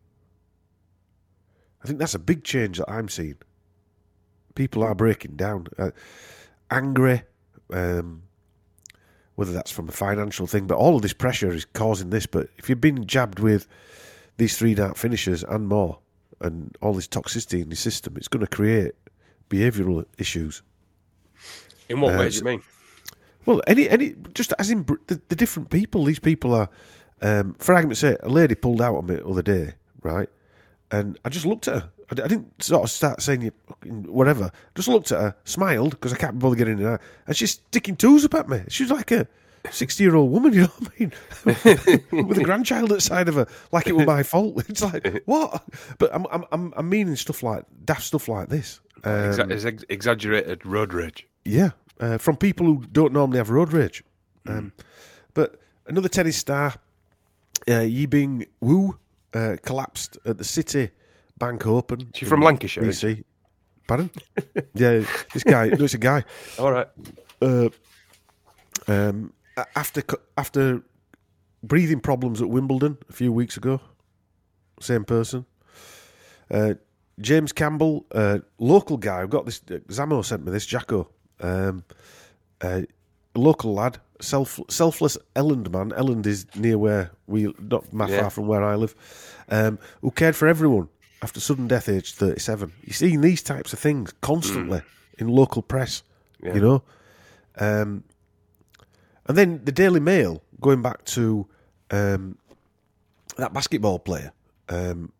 I think that's a big change that I'm seeing. People are breaking down. Uh, angry, um, whether that's from a financial thing, but all of this pressure is causing this. But if you've been jabbed with these three dart finishers and more, and all this toxicity in your system, it's going to create behavioural issues. In what Uh, way do you mean? Well, any any just as in br- the, the different people. These people are, um, for argument's sake, a lady pulled out on me the other day, right? And I just looked at her. I, d- I didn't sort of start saying you fucking whatever. Just looked at her, smiled because I can't bother getting in her, and she's sticking twos up at me. She's like a sixty-year-old woman, you know what I mean, with a grandchild at the side of her, like it was my fault. It's like what? But I'm I'm I'm, I'm meaning stuff like daft stuff like this. Um, Exa- it's ex- exaggerated road rage. yeah, uh, from people who don't normally have road rage. Um, but another tennis star, uh, Yibing Wu, uh, collapsed at the City Bank Open. She from in Lancashire, B C. Pardon? Yeah, this guy. No, it's a guy. All right. Uh, um, a- after co- after breathing problems at Wimbledon a few weeks ago, same person. Uh, James Campbell, uh, local guy. I've got this. Uh, Zamo sent me this. Jacko, um, uh, local lad, self selfless Elland man. Elland is near where we, not ma- Yeah. far from where I live. Um, who cared for everyone after sudden death, aged thirty-seven. You're seeing these types of things constantly in local press. Yeah. You know, um, and then the Daily Mail, going back to um, that basketball player. Um,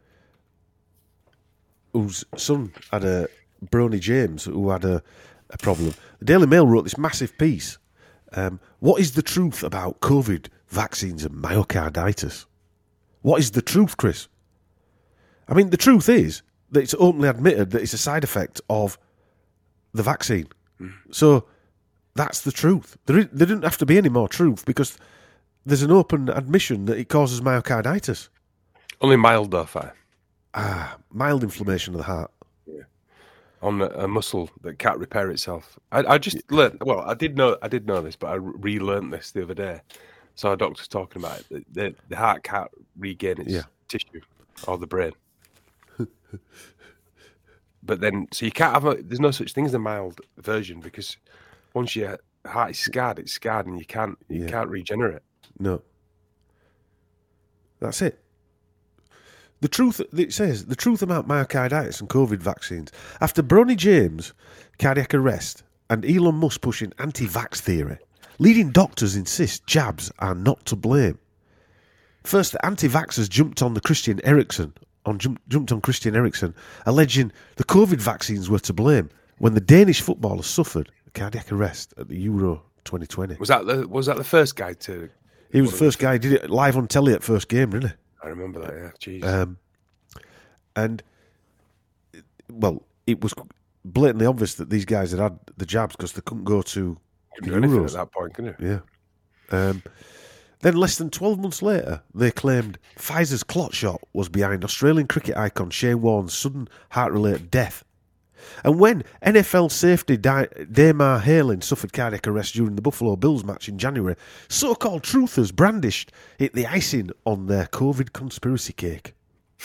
whose son had a Bronny James, who had a, a problem. The Daily Mail wrote this massive piece. Um, what is the truth about COVID vaccines and myocarditis? What is the truth, Chris? I mean, the truth is that it's openly admitted that it's a side effect of the vaccine. So That's the truth. There, is, there didn't have to be any more truth because there's an open admission that it causes myocarditis. Only mild though, Fi. Ah, mild inflammation of the heart. Yeah. On a, a muscle that can't repair itself. I, I just learned. Well, I did know. I did know this, but I relearned this the other day. So our doctor's talking about it. The, the heart can't regain its Yeah. tissue or the brain. But then, so you can't have a. There's no such thing as a mild version because once your heart is scarred, it's scarred, and you can't. You Yeah. can't regenerate. No. That's it. The truth, it says, the truth about myocarditis and COVID vaccines. After Bronny James' cardiac arrest and Elon Musk pushing anti-vax theory, leading doctors insist jabs are not to blame. First, the anti-vaxxers jumped on the Christian Eriksen, on jumped, jumped on Christian Eriksen, alleging the COVID vaccines were to blame when the Danish footballer suffered a cardiac arrest at the Euro twenty twenty. Was that the Was that the first guy to? He was the first guy who did it live on telly at first game, didn't he? I remember that. Yeah, jeez. Um, and, well, it was blatantly obvious that these guys had had the jabs because they couldn't go to Couldn't the do anything Euros. at that point, couldn't you? Yeah. Um, then less than twelve months later, they claimed Pfizer's clot shot was behind Australian cricket icon Shane Warne's sudden heart-related death. And when N F L safety Di- Damar Hamlin suffered cardiac arrest during the Buffalo Bills match in January, so-called truthers brandished it the icing on their COVID conspiracy cake.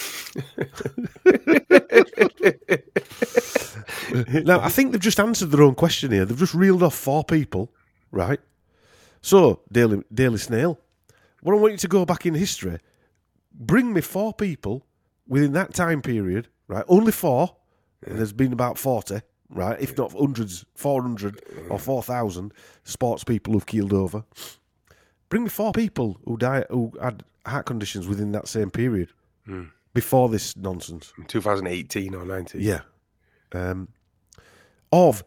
Now, I think they've just answered their own question here. They've just reeled off four people, right? So, Daily, Daily Snail, what I want you to go back in history, bring me four people within that time period, right? Only four. And there's been about forty, right? If not hundreds, four hundred or four thousand sports people who've keeled over. Bring me four people who died, who had heart conditions within that same period Mm. before this nonsense. twenty eighteen or nineteen. Yeah. Um, of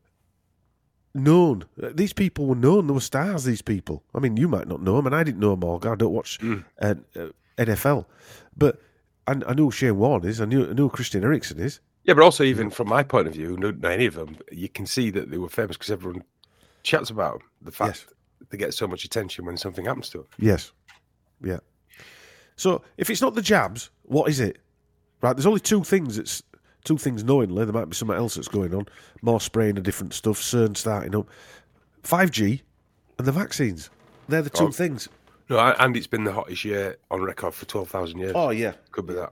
known. These people were known. They were stars, these people. I mean, you might not know them, and I didn't know them all. I don't watch Mm. uh, uh, N F L. But I, I knew who Shane Warne is. I knew, I knew who Christian Eriksen is. Yeah, but also even from my point of view, who don't know any of them, you can see that they were famous because everyone chats about them. The fact Yes. they get so much attention when something happens to them. Yes. Yeah. So if it's not the jabs, what is it? Right, there's only two things that's two things knowingly. There might be something else that's going on. More spraying of different stuff, CERN starting up. five G and the vaccines. They're the two Oh. things. No, and it's been the hottest year on record for twelve thousand years. Oh, yeah. Could be that.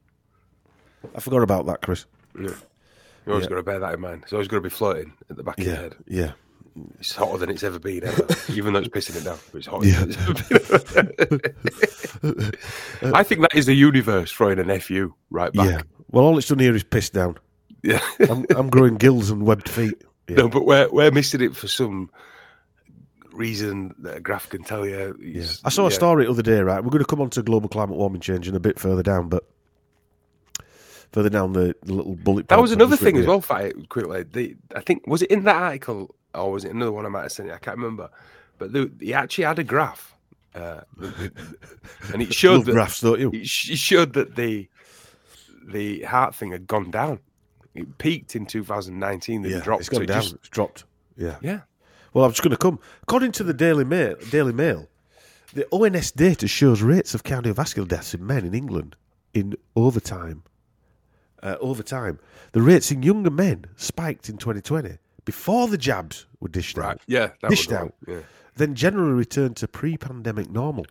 I forgot about that, Chris. Yeah. You always Yeah. got to bear that in mind. It's always got to be floating at the back of your Yeah, head. yeah. It's hotter than it's ever been, ever. Even though it's pissing it down. But it's hotter Yeah. than it's ever been. I think that is the universe throwing an F U right back. Yeah. Well, all it's done here is piss down. Yeah. I'm, I'm growing gills and webbed feet. Yeah. No, but we're, we're missing it for some reason that a graph can tell you. Yeah. It's- I saw a yeah. story the other day, right? We're going to come on to global climate warming change in a bit further down, but further down the, the little bullet That was points I've another just thing written as here. well, Fight, quickly. The, I think, was it in that article or was it another one I might have sent you? I can't remember. But the, he actually had a graph. Uh, and it showed Love that graphs, don't you? it sh- it showed that the the heart thing had gone down. It peaked in two thousand nineteen, then Yeah, dropped. it's gone So it down. just- It's dropped. Yeah. yeah. Well, I'm just going to come. According to the Daily Mail, Daily Mail, the O N S data shows rates of cardiovascular deaths in men in England in overtime. Uh, over time, the rates in younger men spiked in twenty twenty before the jabs were dished Right. out. Yeah. That Dished was the out. one, Yeah. Then generally returned to pre-pandemic normal.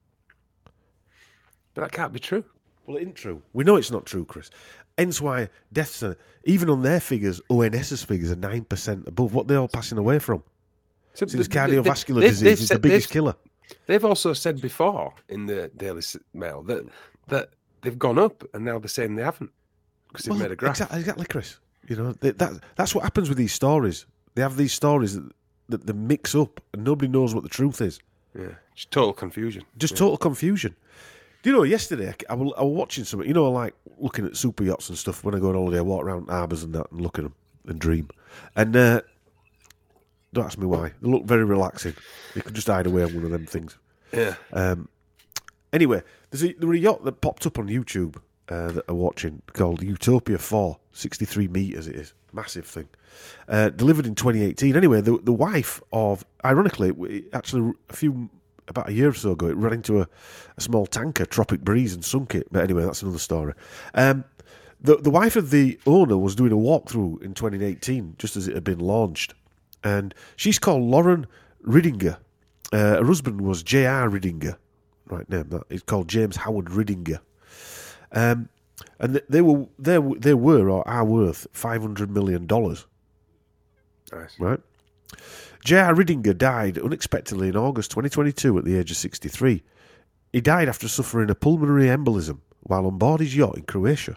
But that can't be true. Well, it isn't true. We know it's not true, Chris. Hence why deaths are, even on their figures, ONS's figures are nine percent above what they're all passing away from. So So this they- they- cardiovascular they've- disease they've is the said- biggest they've- killer. They've also said before in the Daily Mail that that they've gone up, and now they're saying they haven't because they've Well, made a graph. Exactly, exactly, Chris. You know, they, that that's what happens with these stories. They have these stories that, that they mix up, and nobody knows what the truth is. Yeah, just total confusion. Just total confusion. Do you know, yesterday I, I, was, I was watching something, you know, I like looking at super yachts and stuff when I go on holiday. I walk around harbours and that and look at them and dream. And uh, don't ask me why. They look very relaxing. You could just hide away on one of them things. Yeah, Um, anyway, there's a, there was a yacht that popped up on YouTube uh, that I'm watching called Utopia four. sixty-three metres it is. Massive thing. Uh, delivered in twenty eighteen. Anyway, the the wife of, ironically, it actually a few, about a year or so ago, it ran into a, a small tanker, Tropic Breeze, and sunk it. But anyway, that's another story. Um, the, the wife of the owner was doing a walkthrough in twenty eighteen, just as it had been launched. And she's called Lauren Ridinger. Uh, her husband was J R Ridinger. Right name that. He's called James Howard Ridinger. Um, and they were they they were or are worth five hundred million dollars. Nice. Right. J R Ridinger died unexpectedly in August twenty twenty-two at the age of sixty-three. He died after suffering a pulmonary embolism while on board his yacht in Croatia.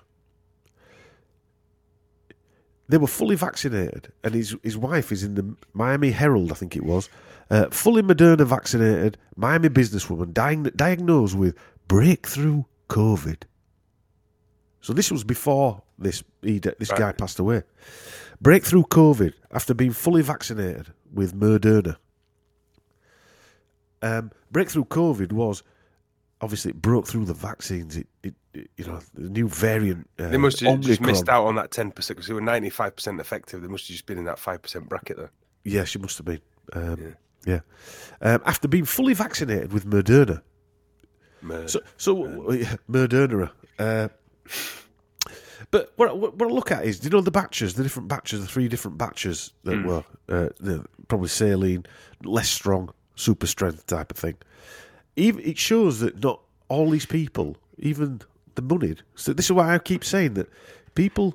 They were fully vaccinated, and his his wife is in the Miami Herald, I think it was, uh, fully Moderna vaccinated Miami businesswoman dying, diagnosed with breakthrough COVID. So this was before this he, this right. guy passed away. Breakthrough COVID after being fully vaccinated with Moderna. Um, breakthrough COVID was, obviously, it broke through the vaccines. It, it, it you know, the new variant. Uh, they must have Omicron. just missed out on that ten percent because they were ninety-five percent effective. They must have just been in that five percent bracket there. Yeah, she must have been. Um, yeah. yeah. Um, after being fully vaccinated with Moderna. Mur- so, so uh, yeah, Moderna. Uh, but what, what, what I look at is, do you know the batches, the different batches, the three different batches that mm. were uh, the, probably saline, less strong, super strength type of thing. Even, it shows that not all these people, even the moneyed. So this is why I keep saying that people,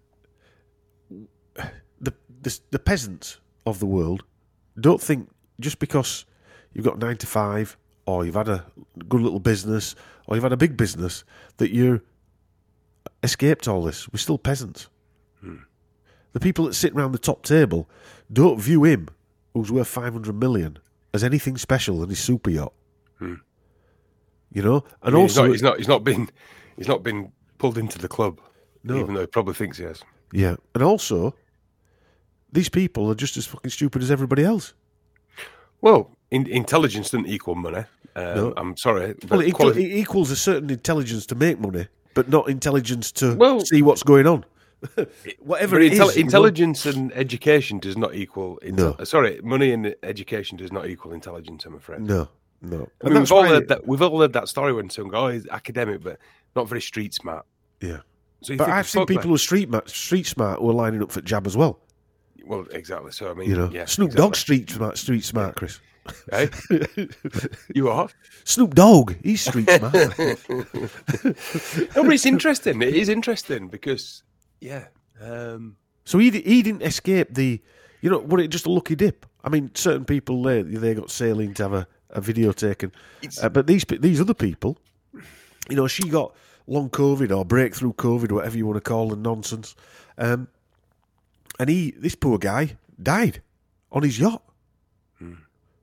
the the, the peasants of the world, don't think just because you've got nine to five or you've had a good little business or you've had a big business that you're escaped all this. We're still peasants. Hmm. The people that sit around the top table don't view him, who's worth five hundred million, as anything special in his super yacht. Hmm. You know, and I mean, also he's not, he's not he's not been he's not been pulled into the club, no. even though he probably thinks he has. Yeah, and also these people are just as fucking stupid as everybody else. Well, in, intelligence doesn't equal money. Um, no. I'm sorry. Well, it, equal, quali- it equals a certain intelligence to make money, but not intelligence to well, see what's going on. Whatever but it intel- is, intelligence you know? and education does not equal. Inte- no. Sorry, money and education does not equal intelligence. I'm afraid. No, no. I mean, we've all heard that. We've all heard that story when someone goes, "Oh, he's academic, but not very street smart." Yeah. So but I've seen people man. who are street ma- street smart who are lining up for jab as well. Well, exactly. So I mean, you know, yeah, Snoop exactly. Dogg street smart, street smart, Chris. Hey, you are Snoop Dogg. He's street smart. No, but it's interesting. It is interesting because, yeah. Um, so he he didn't escape the, you know, what it just a lucky dip. I mean, certain people they they got saline to have a, a video taken, uh, but these these other people, you know, she got long COVID or breakthrough COVID, whatever you want to call the nonsense, um, and he this poor guy died on his yacht. Hmm.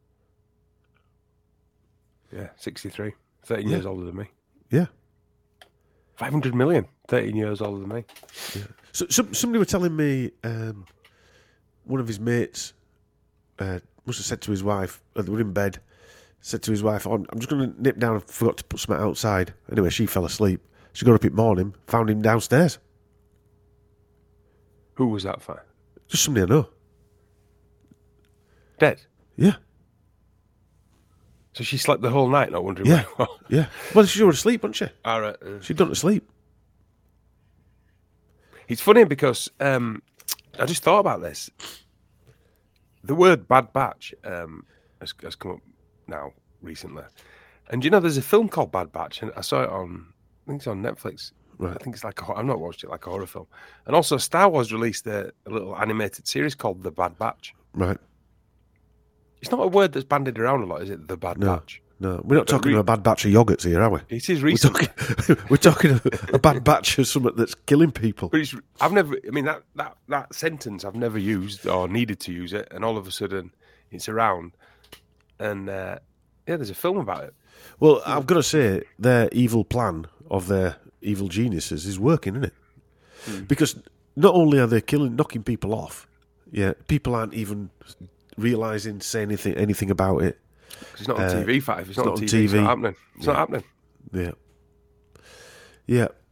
Yeah, sixty-three, thirteen yeah. years older than me. Yeah. five hundred million, thirteen years older than me. Yeah. So, so somebody were telling me um, one of his mates uh, must have said to his wife, uh, they were in bed, said to his wife, oh, I'm just going to nip down, I forgot to put something outside. Anyway, she fell asleep. She got up in the morning, found him downstairs. Who was that for? Just somebody I know. Dead? Yeah. So she slept the whole night, not wondering yeah. where Yeah. Well, she was asleep, wasn't she? All right. Uh, She'd done to sleep. It's funny because um, I just thought about this. The word Bad Batch um, has, has come up now recently. And you know, there's a film called Bad Batch, and I saw it on, I think it's on Netflix. Right. I think it's like, a, I've not watched it, like a horror film. And also Star Wars released a, a little animated series called The Bad Batch. Right. It's not a word that's bandied around a lot, is it? The Bad no, Batch. No, we're not but talking re- about a bad batch of yogurts here, are we? It is recent. We're talking, we're talking a, a bad batch of something that's killing people. But it's, I've never, I mean, that, that, that sentence I've never used or needed to use it, and all of a sudden it's around. And uh, yeah, there's a film about it. Well, I've got to say, their evil plan of their evil geniuses is working, isn't it? Mm. Because not only are they killing, knocking people off, yeah, people aren't even realising, saying anything, anything about it. It's not on uh, T V, Five. It's, it's not, not on T V. T V. It's not happening. It's yeah. not happening. Yeah. Yeah.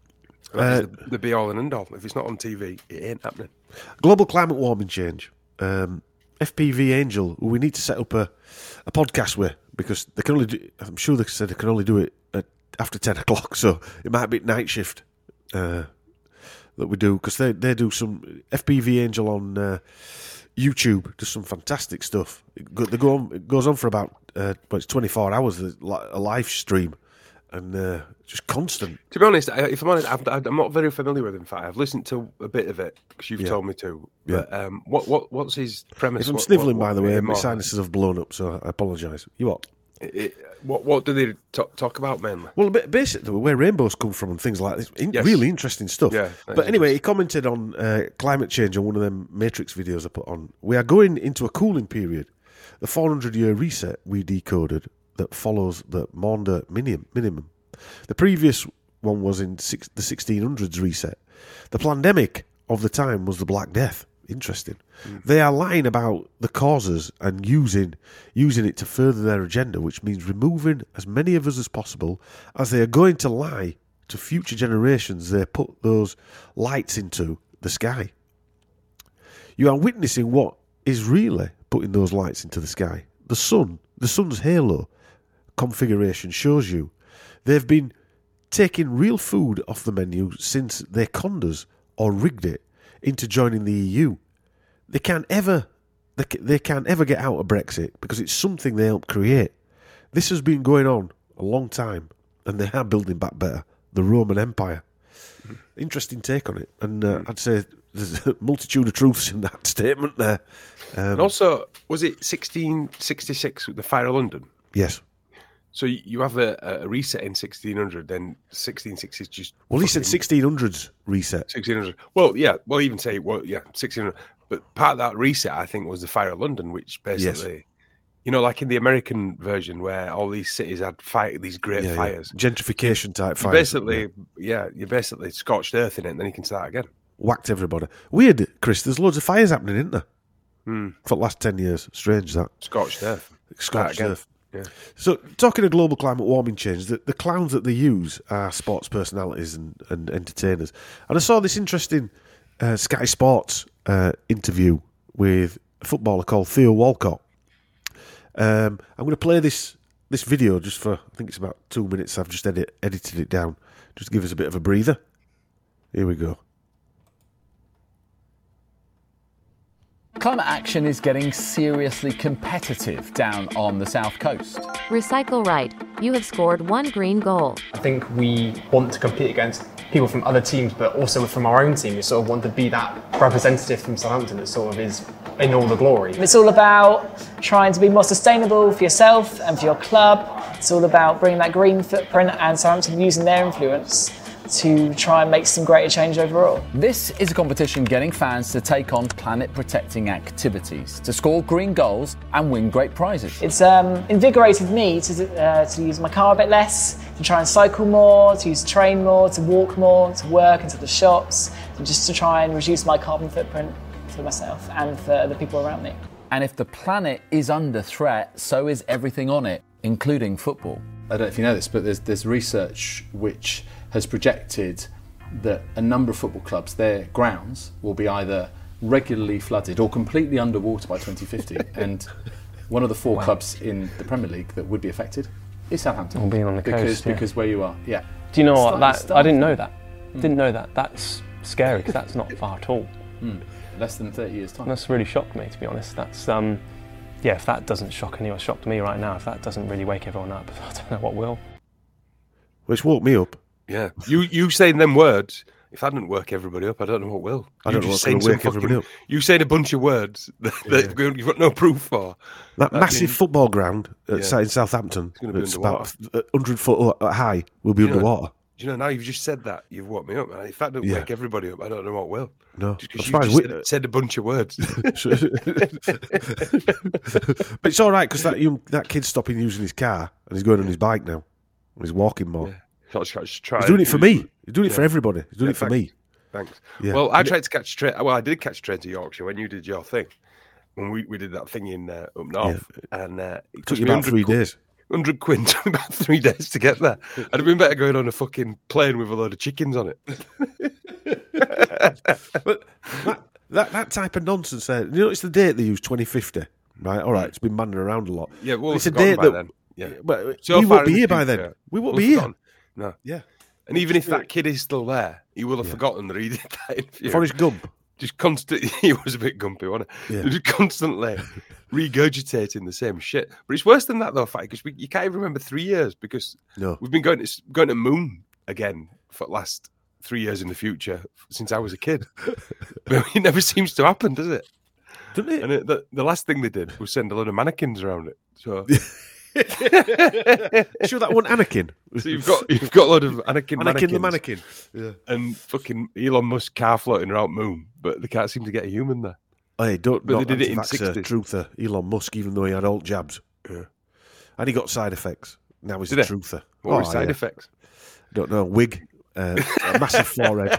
That is the, the be all and end all. If it's not on T V, it ain't happening. Global climate warming change. Um, F P V Angel, who we need to set up a, a podcast with, because they can only do, I'm sure they said they can only do it at, after ten o'clock, so it might be night shift uh, that we do, because they, they do some F P V Angel on uh, YouTube, does some fantastic stuff. It, go, they go on, it goes on for about uh, well, it's twenty-four hours, a live stream, and uh, just constant. To be honest, if I'm honest, I'm, I'm not very familiar with him. In fact, I've listened to a bit of it because you've yeah. told me to. Yeah. But um, what what what's his premise? If I'm what, snivelling, what, by the what, way, what, my sinuses have blown up, so I apologise. You what? It, it, what what do they talk, talk about mainly? Well, basically, where rainbows come from and things like this. In, Yes. Really interesting stuff. Yeah, but anyway, he commented on uh, climate change on one of them Matrix videos I put on. We are going into a cooling period. The four hundred year reset we decoded that follows the Maunder minimum. minimum. The previous one was in six, the sixteen hundreds reset. The pandemic of the time was the Black Death. Interesting. Mm. They are lying about the causes and using using it to further their agenda, which means removing as many of us as possible, as they are going to lie to future generations they put those lights into the sky. You are witnessing what is really putting those lights into the sky. The sun, the sun's halo configuration shows you they've been taking real food off the menu since they conned us or rigged it into joining the E U. They can't ever they, they can't ever get out of Brexit because it's something they helped create. This has been going on a long time, and they are building back better. The Roman Empire. Mm. Interesting take on it, and uh, I'd say there's a multitude of truths in that statement there. Um, and also, was it sixteen sixty-six with the Fire of London? Yes. So you have a, a reset in sixteen hundred, then sixteen sixty is just... Well, he said sixteen hundreds reset. sixteen hundred. Well, yeah, well, even say, well, yeah, sixteen hundred. But part of that reset, I think, was the Fire of London, which basically, yes. you know, like in the American version where all these cities had fight these great yeah, fires. Yeah. Gentrification type fires. Basically, yeah. yeah, you basically scorched earth in it, and then you can start again. Whacked everybody. Weird, Chris, there's loads of fires happening, isn't there? Hmm. For the last ten years. Strange, that. Scorched earth. Scorched earth. Yeah. So, talking of global climate warming change, the, the clowns that they use are sports personalities and, and entertainers. And I saw this interesting uh, Sky Sports uh, interview with a footballer called Theo Walcott. Um, I'm going to play this this video just for, I think it's about two minutes. I've just edit, edited it down just to give us a bit of a breather. Here we go. Climate action is getting seriously competitive down on the south coast. Recycle Right, you have scored one green goal. I think we want to compete against people from other teams, but also from our own team. We sort of want to be that representative from Southampton that sort of is in all the glory. It's all about trying to be more sustainable for yourself and for your club. It's all about bringing that green footprint and Southampton using their influence to try and make some greater change overall. This is a competition getting fans to take on planet-protecting activities, to score green goals and win great prizes. It's um, invigorated me to, uh, to use my car a bit less, to try and cycle more, to use the train more, to walk more, to work into the shops, and just to try and reduce my carbon footprint for myself and for the people around me. And if the planet is under threat, so is everything on it, including football. I don't know if you know this, but there's there's research which has projected that a number of football clubs, their grounds will be either regularly flooded or completely underwater by twenty fifty. And one of the four wow. clubs in the Premier League that would be affected is Southampton. Well, being on the because, coast, yeah. Because where you are, yeah. Do you know Start, what? That I didn't know that. Mm. Didn't know that. That's scary because that's not far at all. Mm. Less than thirty years' time. That's really shocked me, to be honest. That's um, yeah. If that doesn't shock anyone, shocked me right now. If that doesn't really wake everyone up, I don't know what will. Which woke me up. Yeah, you you saying them words. If that didn't work everybody up, I don't know what will. I you don't know what's going to wake everybody up. You said a bunch of words that, that yeah. you've got no proof for. That, that massive means, football ground at, yeah. in Southampton, it's about one hundred foot high, will be you underwater. Know, do you know, now you've just said that, you've woke me up. If that doesn't yeah. wake everybody up, I don't know what will. No, just because you just we... said, said a bunch of words. But it's all right because that young, that kid's stopping using his car and he's going on his bike now. And he's walking more. Yeah. So just try he's doing it for me. He's doing it yeah. for everybody. He's doing yeah, it for thanks. me. Thanks. Yeah. Well, I tried to catch a train. Well, I did catch a train to Yorkshire when you did your thing. When we, we did that thing in uh, up north, yeah. and uh, it took you about three quid. days. hundred quid took about three days to get there. I'd have been better going on a fucking plane with a load of chickens on it. But that, that that type of nonsense there, you know, it's the date they use, twenty fifty, right? All right, it's been banded around a lot. Yeah, well, But it's a forgotten date by that then. Yeah, but So we far won't be in the here by future, then. We won't we'll be here. forgotten. No, Yeah, and even if that kid is still there, he will have forgotten that he did that interview. Forrest Gump. Just constantly, he was a bit gumpy, wasn't he? Yeah. Just constantly regurgitating the same shit. But it's worse than that, though, Fatty, because you can't even remember three years because No. we've been going to going to moon again for the last three years in the future since I was a kid. But it never seems to happen, does it? Doesn't it? And it, the, the last thing they did was send a load of mannequins around it. So, Sure, that one Anakin. so you've got you've got a lot of Anakin, Anakin the mannequins mannequin. Yeah. and fucking Elon Musk car floating around moon, but they can't seem to get a human there. Hey, don't But not they did it in anti-vaxxer, sixties. truther, Elon Musk, even though he had all jabs. Yeah. And he got side effects. Now he's Did a he? truther. What were Oh, his side yeah. effects? Don't know. Wig. Uh, a massive forehead.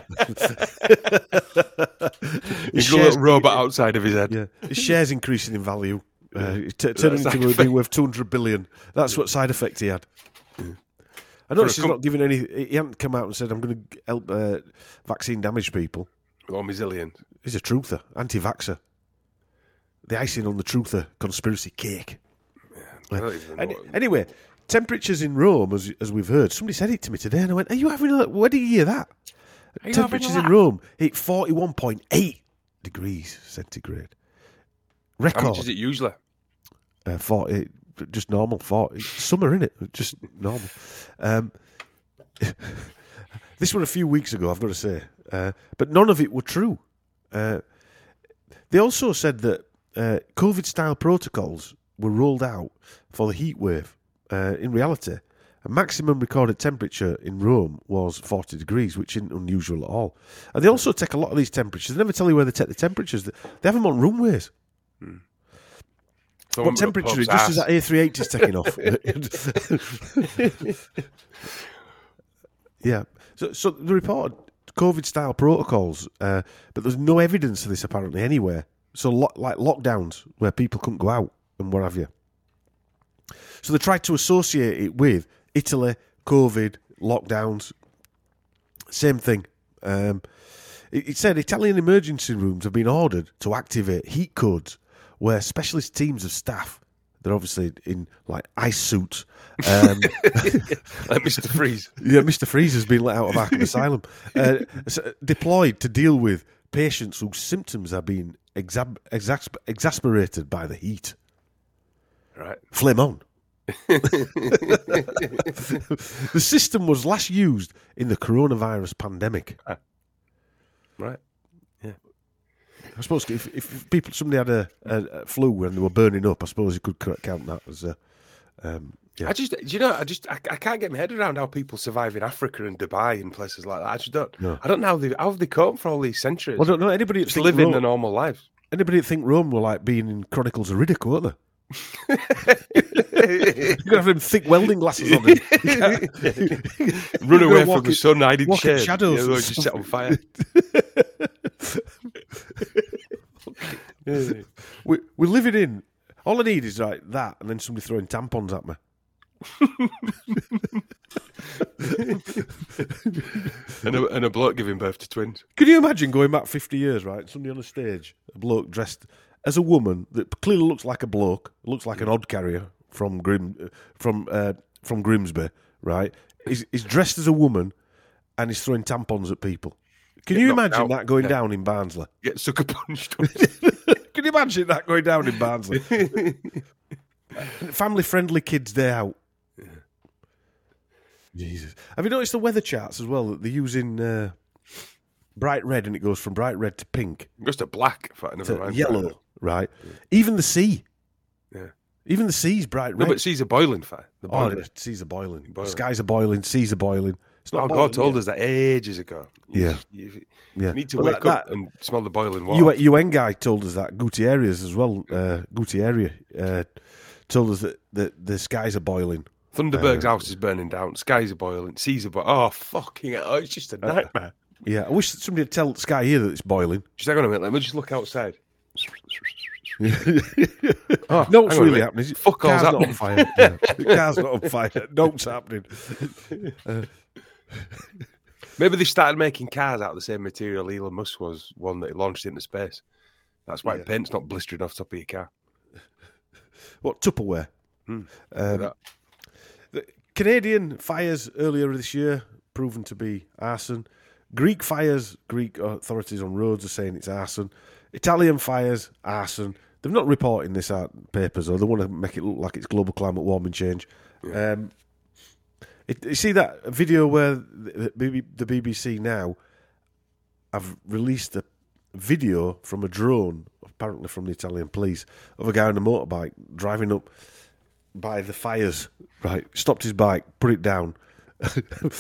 He's got a little robot outside of his head. Yeah, his shares increasing in value. Uh, it t- That's turning side into a effect. thing worth two hundred billion. That's what side effect he had. I noticed For a he's com- not giving any. He hadn't come out and said, "I'm going to help uh, vaccine damaged people." Or Mazillion. He's a truther, anti-vaxxer. The icing on the truther conspiracy cake. I don't even know Any, what- anyway, temperatures in Rome, as as we've heard, somebody said it to me today, and I went, "Are you having a? Where did you hear that?" Are you Temperatures having a in laugh? Rome hit forty-one point eight degrees centigrade. Record. How much is it usually? Uh, forty, just normal. Forty. Summer, innit? Just normal. Um, this was a few weeks ago, I've got to say, uh, but none of it were true. Uh, they also said that uh, COVID-style protocols were rolled out for the heat wave. Uh, in reality, a maximum recorded temperature in Rome was forty degrees, which isn't unusual at all. And they also take a lot of these temperatures. They never tell you where they take the temperatures. They they have them on runways. Someone What put a temperature is pub's just as ass. that A three eighty is taking off? Yeah. So, so the report COVID-style protocols, uh, but there's no evidence of this apparently anywhere. So, lo- like lockdowns where people couldn't go out and what have you. So they tried to associate it with Italy, COVID, lockdowns. Same thing. Um, it, it said Italian emergency rooms have been ordered to activate heat codes where specialist teams of staff, they're obviously in like ice suits. Um, Like Mister Freeze. yeah, Mister Freeze has been let out of Arkham Asylum, uh, s- deployed to deal with patients whose symptoms are being exab- exasp- exasperated by the heat. Right. Flame on. The system was last used in the coronavirus pandemic. Right. I suppose if, if people somebody had a, a, a flu and they were burning up, I suppose you could c- count that as a. Um, yeah. I just, do you know, I just, I, I can't get my head around how people survive in Africa and Dubai and places like that. I just don't, No. I don't know how they, how have they coped for all these centuries. Well, I don't know anybody that just think living Rome, a normal life. anybody that think Rome were like being in Chronicles of Riddick, weren't they? You're gonna have them thick welding glasses on. Him. Run away walk from the in- sun, hide in walk in shade. shadows Yeah, and they'll just stuff. set on fire. Yeah. we, we're living in. All I need is like that, and then somebody throwing tampons at me. and, a, and a bloke giving birth to twins. Can you imagine going back fifty years, right? Somebody on a stage, a bloke dressed as a woman that clearly looks like a bloke, looks like an odd carrier from Grim, from uh, from Grimsby, right? He's, he's dressed as a woman, and he's throwing tampons at people. Can Get you knocked imagine out. that going Yeah. down in Barnsley? Get sucker punched. Can you imagine that going down in Barnsley? Family-friendly kids day out. Jesus. Have you noticed the weather charts as well? That they're using uh, bright red, and it goes from bright red to pink Goes to black. If I never to mind. yellow, right? Even the sea. Yeah. Even the sea's bright No, red. but seas are boiling, fire. The oh, boiling. the seas are boiling. Boiling. Skies are boiling. Seas are boiling. It's not Oh, boiling God told yet. us that ages ago. You, Yeah. You, Yeah. you need to Well, wake that- up and smell the boiling water. U- UN guy told us that. Gutierrez as well. Uh, Gutierrez uh, told us that, that the skies are boiling. Thunderberg's Uh, house is burning down. Skies are boiling. Seas are boiling. Oh, fucking hell. Oh, it's just a nightmare. Yeah, I wish somebody would tell Sky here that it's boiling. Just hang on a minute. Let me just look outside. Oh, no, what's hang on a really minute. happening? is Fuck all's car's not happening. on fire. Yeah. The car's not on fire. No's happening. Uh, Maybe they started making cars out of the same material Elon Musk was one that he launched into space. That's why Yeah. paint's not blistering off the top of your car. what, Tupperware? Hmm. Um, That- the Canadian fires earlier this year proven to be arson. Greek fires, Greek authorities on roads are saying it's arson. Italian fires, arson. They're not reporting this out in papers, or they want to make it look like it's global climate warming change. Um, it, you see that video where the, the the B B C now have released a video from a drone, apparently from the Italian police, of a guy on a motorbike driving up by the fires, right? Stopped his bike, put it down. He's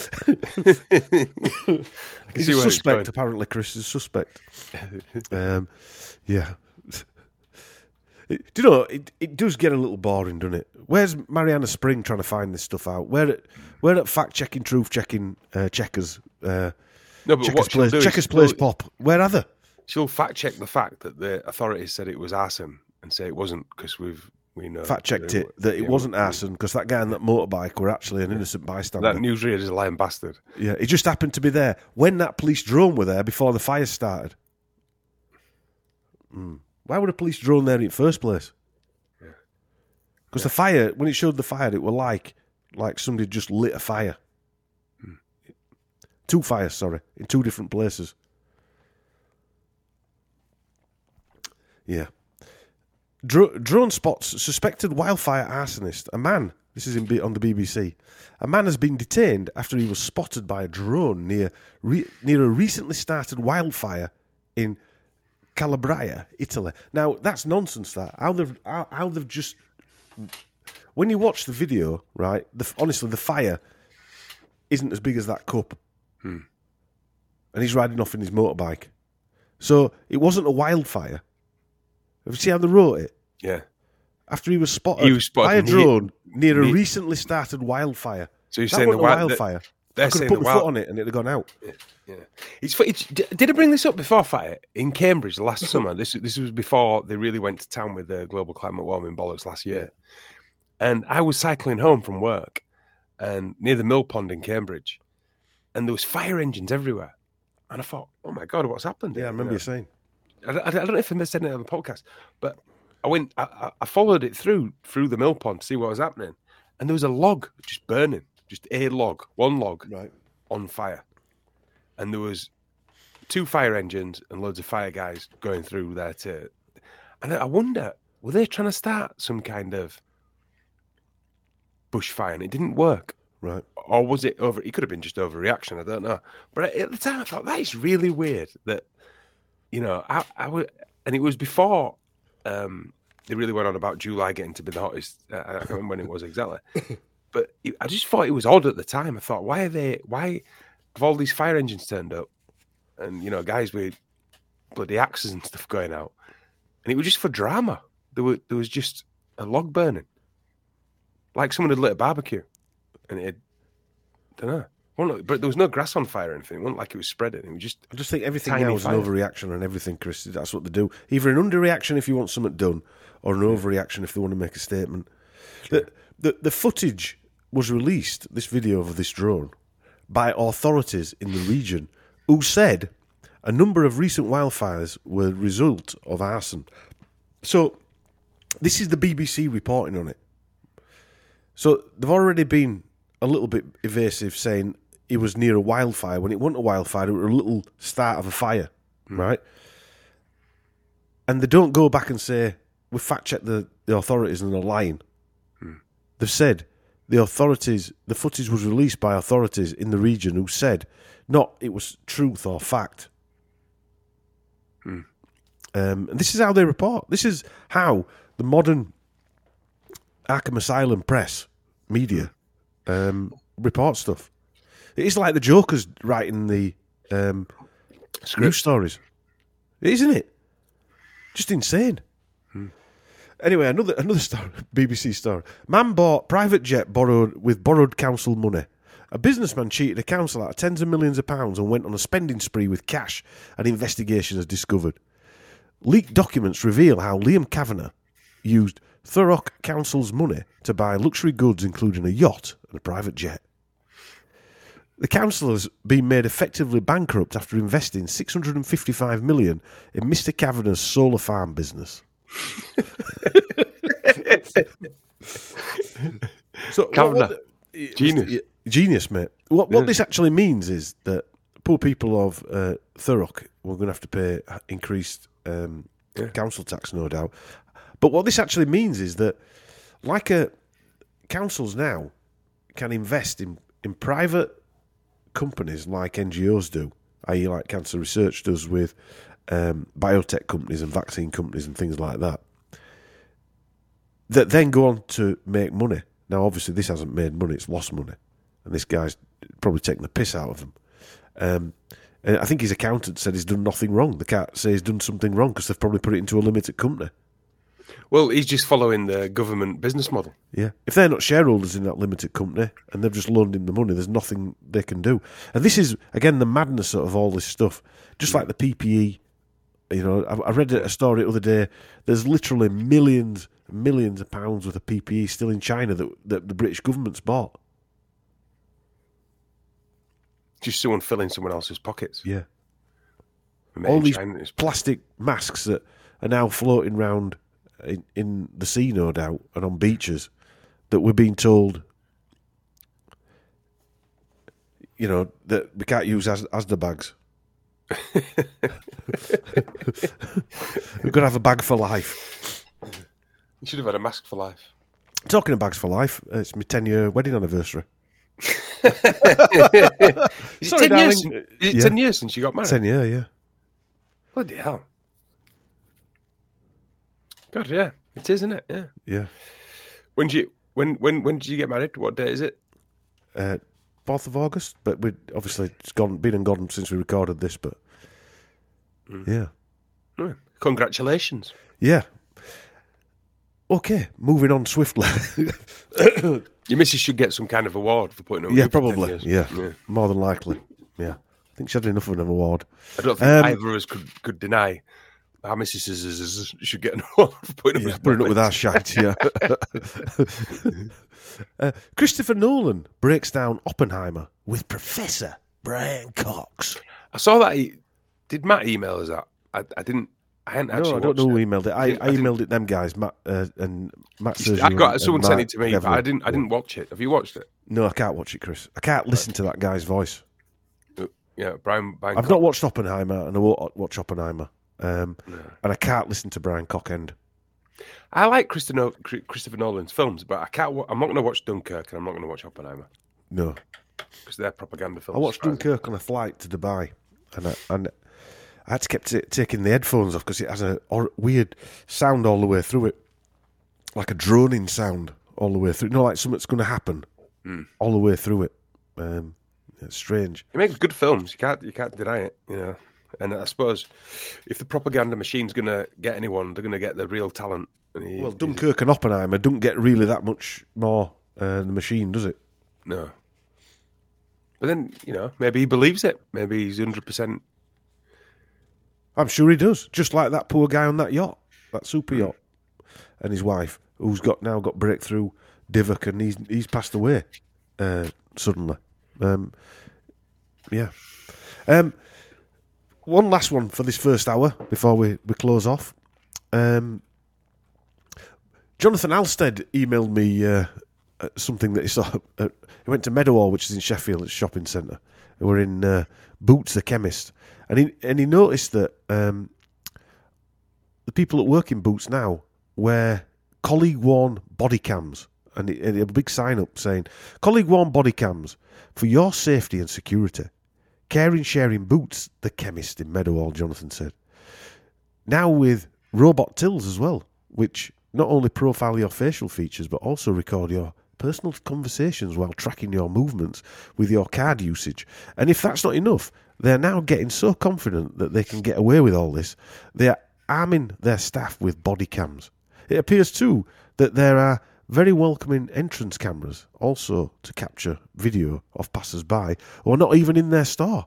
see a where it's suspect, going. apparently, Chris is a suspect. um, yeah. It- do you know, it, it does get a little boring, doesn't it? Where's Mariana Spring trying to find this stuff out? Where at, where at fact-checking, truth-checking uh, checkers, uh, No, but checkers, what she'll plays, do is checkers she'll- plays pop? Where are they? She'll fact check the fact that the authorities said it was arson and say it wasn't because we've we know Fact-checked uh, it, that it yeah, wasn't we- arson, because that guy on that motorbike were actually an innocent bystander. That newsreader is a lying bastard. Yeah, he just happened to be there when that police drone were there before the fire started. Mm. Why would a police drone there in the first place? Because the fire, when it showed the fire, it were like like somebody just lit a fire. Two fires, sorry, in two different places. Yeah. Dro- drone spots suspected wildfire arsonist. A man, this is in B- on the B B C, a man has been detained after he was spotted by a drone near re- near a recently started wildfire in Calabria, Italy. Now, that's nonsense, that. How they've, how, how they've just... When you watch the video, right, the, honestly, the fire isn't as big as that cup. Hmm. And he's riding off in his motorbike. So, it wasn't a wildfire. Have you seen how they wrote it? Yeah. After he was spotted, He was spotted by a near- drone near a near- recently started wildfire. So you're That saying the wasn't a wild, wildfire. they're I could saying have put the my wild, foot on it and it'd have gone out. Yeah, it's, fu- it's. Did I bring this up before fire in Cambridge last summer? This this was before they really went to town with the global climate warming bollocks last year. And I was cycling home from work, and near the mill pond in Cambridge, and there was fire engines everywhere. And I thought, oh my god, what's happened? Yeah, I here? remember You you saying. know, I, I don't know if I said it on the podcast, but I went, I, I- I followed it through through the mill pond to see what was happening, and there was a log just burning, just a log, one log Right. on fire, and there was two fire engines and loads of fire guys going through there too. And I wonder, were they trying to start some kind of bushfire and it didn't work? Right. Or was it over? It could have been just overreaction. I don't know. But at the time, I thought that is really weird. That you know, I, I would, and it was before um, they really went on about July getting to be the hottest. Uh, I can't remember when it was exactly. But it, I just thought it was odd at the time. I thought, why are they? Why have all these fire engines turned up, and you know, guys with bloody axes and stuff going out, and it was just for drama. There were there was just a log burning, like someone had lit a barbecue. And it, don't know. Well, but there was no grass on fire or anything. It wasn't like it was spreading. It was just. I just think everything Tiny now is fire. an overreaction and everything, Chris. That's what they do. Either an underreaction if you want something done, or an overreaction if they want to make a statement. The, the the footage was released, this video of this drone, by authorities in the region who said a number of recent wildfires were the result of arson. So, this is the B B C reporting on it. So, they've already been a little bit evasive saying it was near a wildfire when it wasn't a wildfire, it was a little start of a fire, right? And they don't go back and say, we fact-checked the, the authorities and they're lying. They've said the authorities, the footage was released by authorities in the region who said not it was truth or fact. Um, and this is how they report. This is how the modern Arkham Asylum press, media, um, report stuff. It is like the Joker's writing the um, news stories. Isn't it? Just insane. Anyway, another another story, B B C story. Man bought private jet borrowed with borrowed council money. A businessman cheated a council out of tens of millions of pounds and went on a spending spree with cash, an investigation has discovered. Leaked documents reveal how Liam Kavanagh used Thurrock Council's money to buy luxury goods, including a yacht and a private jet. The council has been made effectively bankrupt after investing six hundred fifty-five million dollars in Mister Kavanagh's solar farm business. So Kavanagh, what, what, genius, genius, mate. What what Yeah. this actually means is that poor people of uh, Thurrock were going to have to pay increased um, Yeah. council tax, no doubt. But what this actually means is that, like a councils now can invest in, in private companies like N G Os do, that is, like Cancer Research does with um, biotech companies and vaccine companies and things like that, that then go on to make money. Now, obviously, this hasn't made money; it's lost money, and this guy's probably taking the piss out of them. Um, and I think his accountant said he's done nothing wrong. They can't say he's done something wrong because they've probably put it into a limited company. Well, he's just following the government business model. Yeah. If they're not shareholders in that limited company and they've just loaned him the money, there's nothing they can do. And this is, again, the madness of all this stuff. Just like the P P E. You know, I, I read a story the other day. There's literally millions, millions of pounds worth of P P E still in China that, that the British government's bought. Just someone filling someone else's pockets. Yeah. Made All in these China is- plastic masks that are now floating around in, in the sea, no doubt, and on beaches, that we're being told, you know, that we can't use as Asda bags. We've got to have a bag for life. You should have had a mask for life. Talking of bags for life, it's my ten-year wedding anniversary. Is it Sorry, ten years? darling. Is it Yeah. ten years since you got married? Ten-year, yeah. Bloody hell! God, yeah, it is, isn't it? Yeah. Yeah. When did you when when when did you get married? What day is it? Uh, fourth of August, but we obviously it's gone, been and gone since we recorded this, but yeah. Oh, congratulations. Yeah. Okay, moving on swiftly. Your missus should get some kind of award for putting up. Yeah, with you for ten probably. years. Yeah, yeah. more than likely. Yeah, I think she had enough of an award. I don't think Um, either of us could, could deny our missus is, is, is, should get an award for putting up Yeah, with putting up with our shite. Yeah. uh, Christopher Nolan breaks down Oppenheimer with Professor Brian Cox. I saw that. He, did Matt email us that? I, I didn't. I hadn't actually. No, I don't know watched who it. emailed it. I, didn't- I didn't- emailed it them guys, Matt uh, and Matt. I Sergio got and someone sent Mark it to me, but Devlin. I didn't. I didn't watch it. Have you watched it? No, I can't watch it, Chris. I can't listen to that guy's voice. Yeah, Brian. Brian I've not watched Oppenheimer, and I won't watch Oppenheimer. Um, No. And I can't listen to Brian Cockend. I like Christopher, Christopher Nolan's films, but I can't. wa- I'm not going to watch Dunkirk, and I'm not going to watch Oppenheimer No, because they're propaganda films. I watched surprisingly. Dunkirk on a flight to Dubai, and I, and I had to keep t- taking the headphones off because it has a or- weird sound all the way through it, like a droning sound all the way through. No, like something's going to happen Mm. all the way through it. Um, it's strange. He makes good films. You can't. You can't deny it. You know. And I suppose if the propaganda machine's going to get anyone, they're going to get the real talent. And he, Well, he's- Dunkirk and Oppenheimer don't get really that much more uh, the machine, does it? No. But then you know, maybe he believes it. Maybe he's hundred percent. I'm sure he does. Just like that poor guy on that yacht, that super yacht, and his wife, who's got now got breakthrough Divok, and he's he's passed away uh, suddenly. Um, yeah. Um, one last one for this first hour before we, we close off. Um, Jonathan Alstead emailed me uh, uh, something that he saw. Uh, he went to Meadowhall, which is in Sheffield, it's a shopping centre. We were in uh, Boots, the chemist, and he and he noticed that um, the people that work in Boots now wear colleague-worn body cams, and it, and a big sign up saying colleague-worn body cams for your safety and security. Caring, sharing Boots, the chemist in Meadowhall, Jonathan said. Now with robot tills as well, which not only profile your facial features but also record your personal conversations while tracking your movements with your card usage. And if that's not enough, they're now getting so confident that they can get away with all this, they are arming their staff with body cams. It appears too that there are very welcoming entrance cameras also to capture video of passers-by who are not even in their store.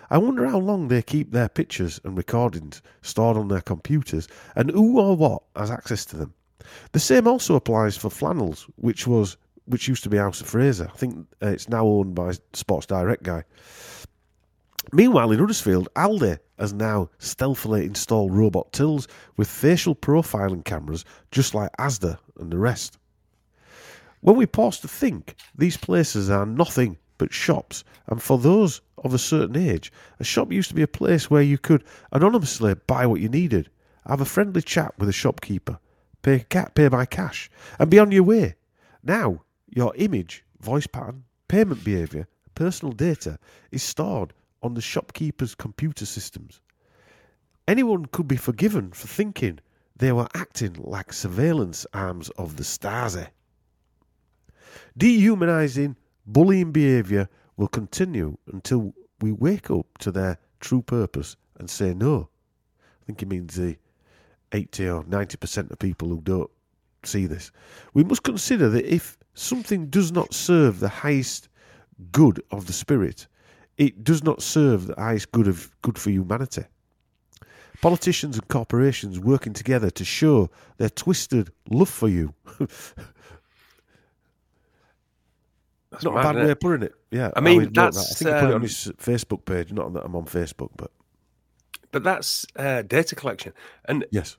I wonder how long they keep their pictures and recordings stored on their computers, and who or what has access to them. The same also applies for Flannels, which was which used to be House of Fraser. I think uh, it's now owned by Sports Direct guy. Meanwhile, in Huddersfield, Aldi has now stealthily installed robot tills with facial profiling cameras, just like Asda and the rest. When we pause to think, these places are nothing but shops, and for those of a certain age, a shop used to be a place where you could anonymously buy what you needed, have a friendly chat with a shopkeeper, pay, ca- pay by cash, and be on your way. Now, your image, voice pattern, payment behaviour, personal data is stored on the shopkeeper's computer systems. Anyone could be forgiven for thinking they were acting like surveillance arms of the Stasi. Dehumanising, bullying behaviour will continue until we wake up to their true purpose and say no. I think he means the eighty or ninety percent of people who don't see this. We must consider that if something does not serve the highest good of the spirit, it does not serve the highest good of good for humanity. Politicians and corporations working together to show their twisted love for you. That's not a bad way of putting it. Yeah, I mean, I that's. That. I think he put it on um, his Facebook page. Not that I'm on Facebook, but But that's uh, data collection. And yes,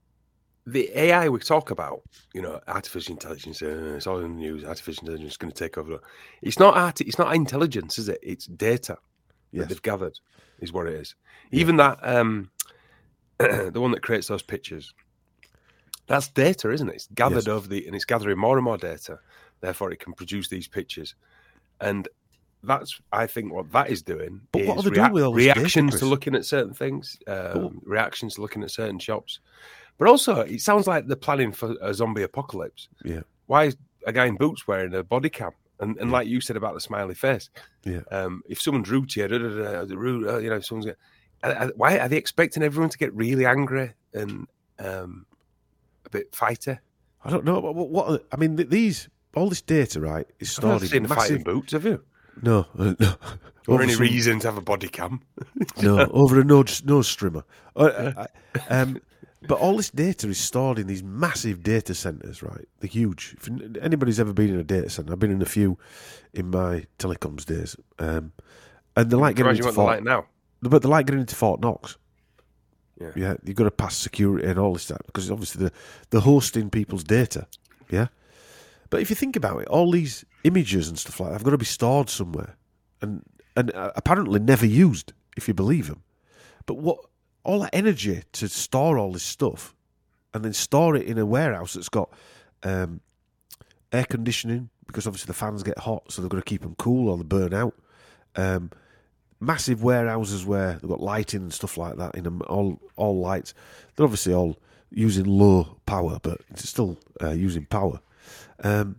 the A I we talk about, you know, artificial intelligence, uh, it's all in the news, artificial intelligence is going to take over. It's not art, it's not intelligence, is it? It's data yes. that they've gathered, is what it is. Yeah. Even that, um, the one that creates those pictures, that's data, isn't it? It's gathered yes. over the, and it's gathering more and more data. Therefore, it can produce these pictures. And that's, I think, what that is doing. But is what are they rea- doing with all this reactions data, to Chris? looking at certain things, um, reactions to looking at certain shops. But also, it sounds like they're planning for a zombie apocalypse. Yeah. Why is a guy in boots wearing a body cam? And, and like you said about the smiley face, yeah. Um, if someone's rude to you, da, da, da, rude, uh, you know, if someone's get, uh, why are they expecting everyone to get really angry and um, a bit fighter? I don't know. What, what are, I mean, these all this data, right, is I've never stored seen in a fight in massive. boots, have you? No, uh, no. Or Over any some- reason to have a body cam? No, over a nose, nose strimmer. Uh, uh, um, but all this data is stored in these massive data centres, right? They're huge. If anybody's ever been in a data centre, I've been in a few in my telecoms days. Um, and they're like getting Imagine into what they're Fort, like now. but they're like getting into Fort Knox. Yeah. Yeah, you've got to pass security and all this stuff because obviously the they're hosting people's data. Yeah. But if you think about it, all these images and stuff like that have got to be stored somewhere, and and uh, apparently never used, if you believe them. But what all that energy to store all this stuff, and then store it in a warehouse that's got um, air conditioning, because obviously the fans get hot, so they've got to keep them cool or they burn out. Um, massive warehouses where they've got lighting and stuff like that in them, all all lights. They're obviously all using low power, but it's still uh, using power. Um,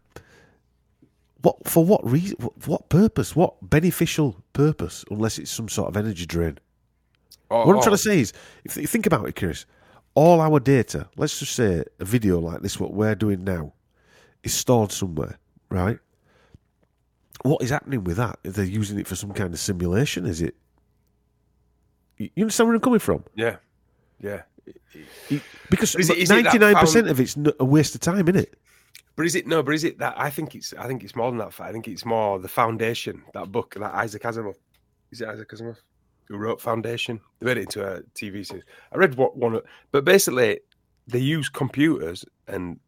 what for? What reason? What, what purpose? What beneficial purpose? Unless it's some sort of energy drain. Oh, what I'm oh. trying to say is, if you think about it, Chris, all our data, let's just say a video like this, what we're doing now, is stored somewhere, right? What is happening with that? Are they using it for some kind of simulation? Is it? You understand where I'm coming from? Yeah, yeah. Because Is it- is it that ninety-nine percent found- of it's n- a waste of time, isn't it? But is it no? But is it that? I think it's. I think it's more than that. I think it's more the Foundation. That book, that Isaac Asimov. Is it Isaac Asimov who wrote Foundation? They made it into a T V series. I read what one, of- but basically they use computers, and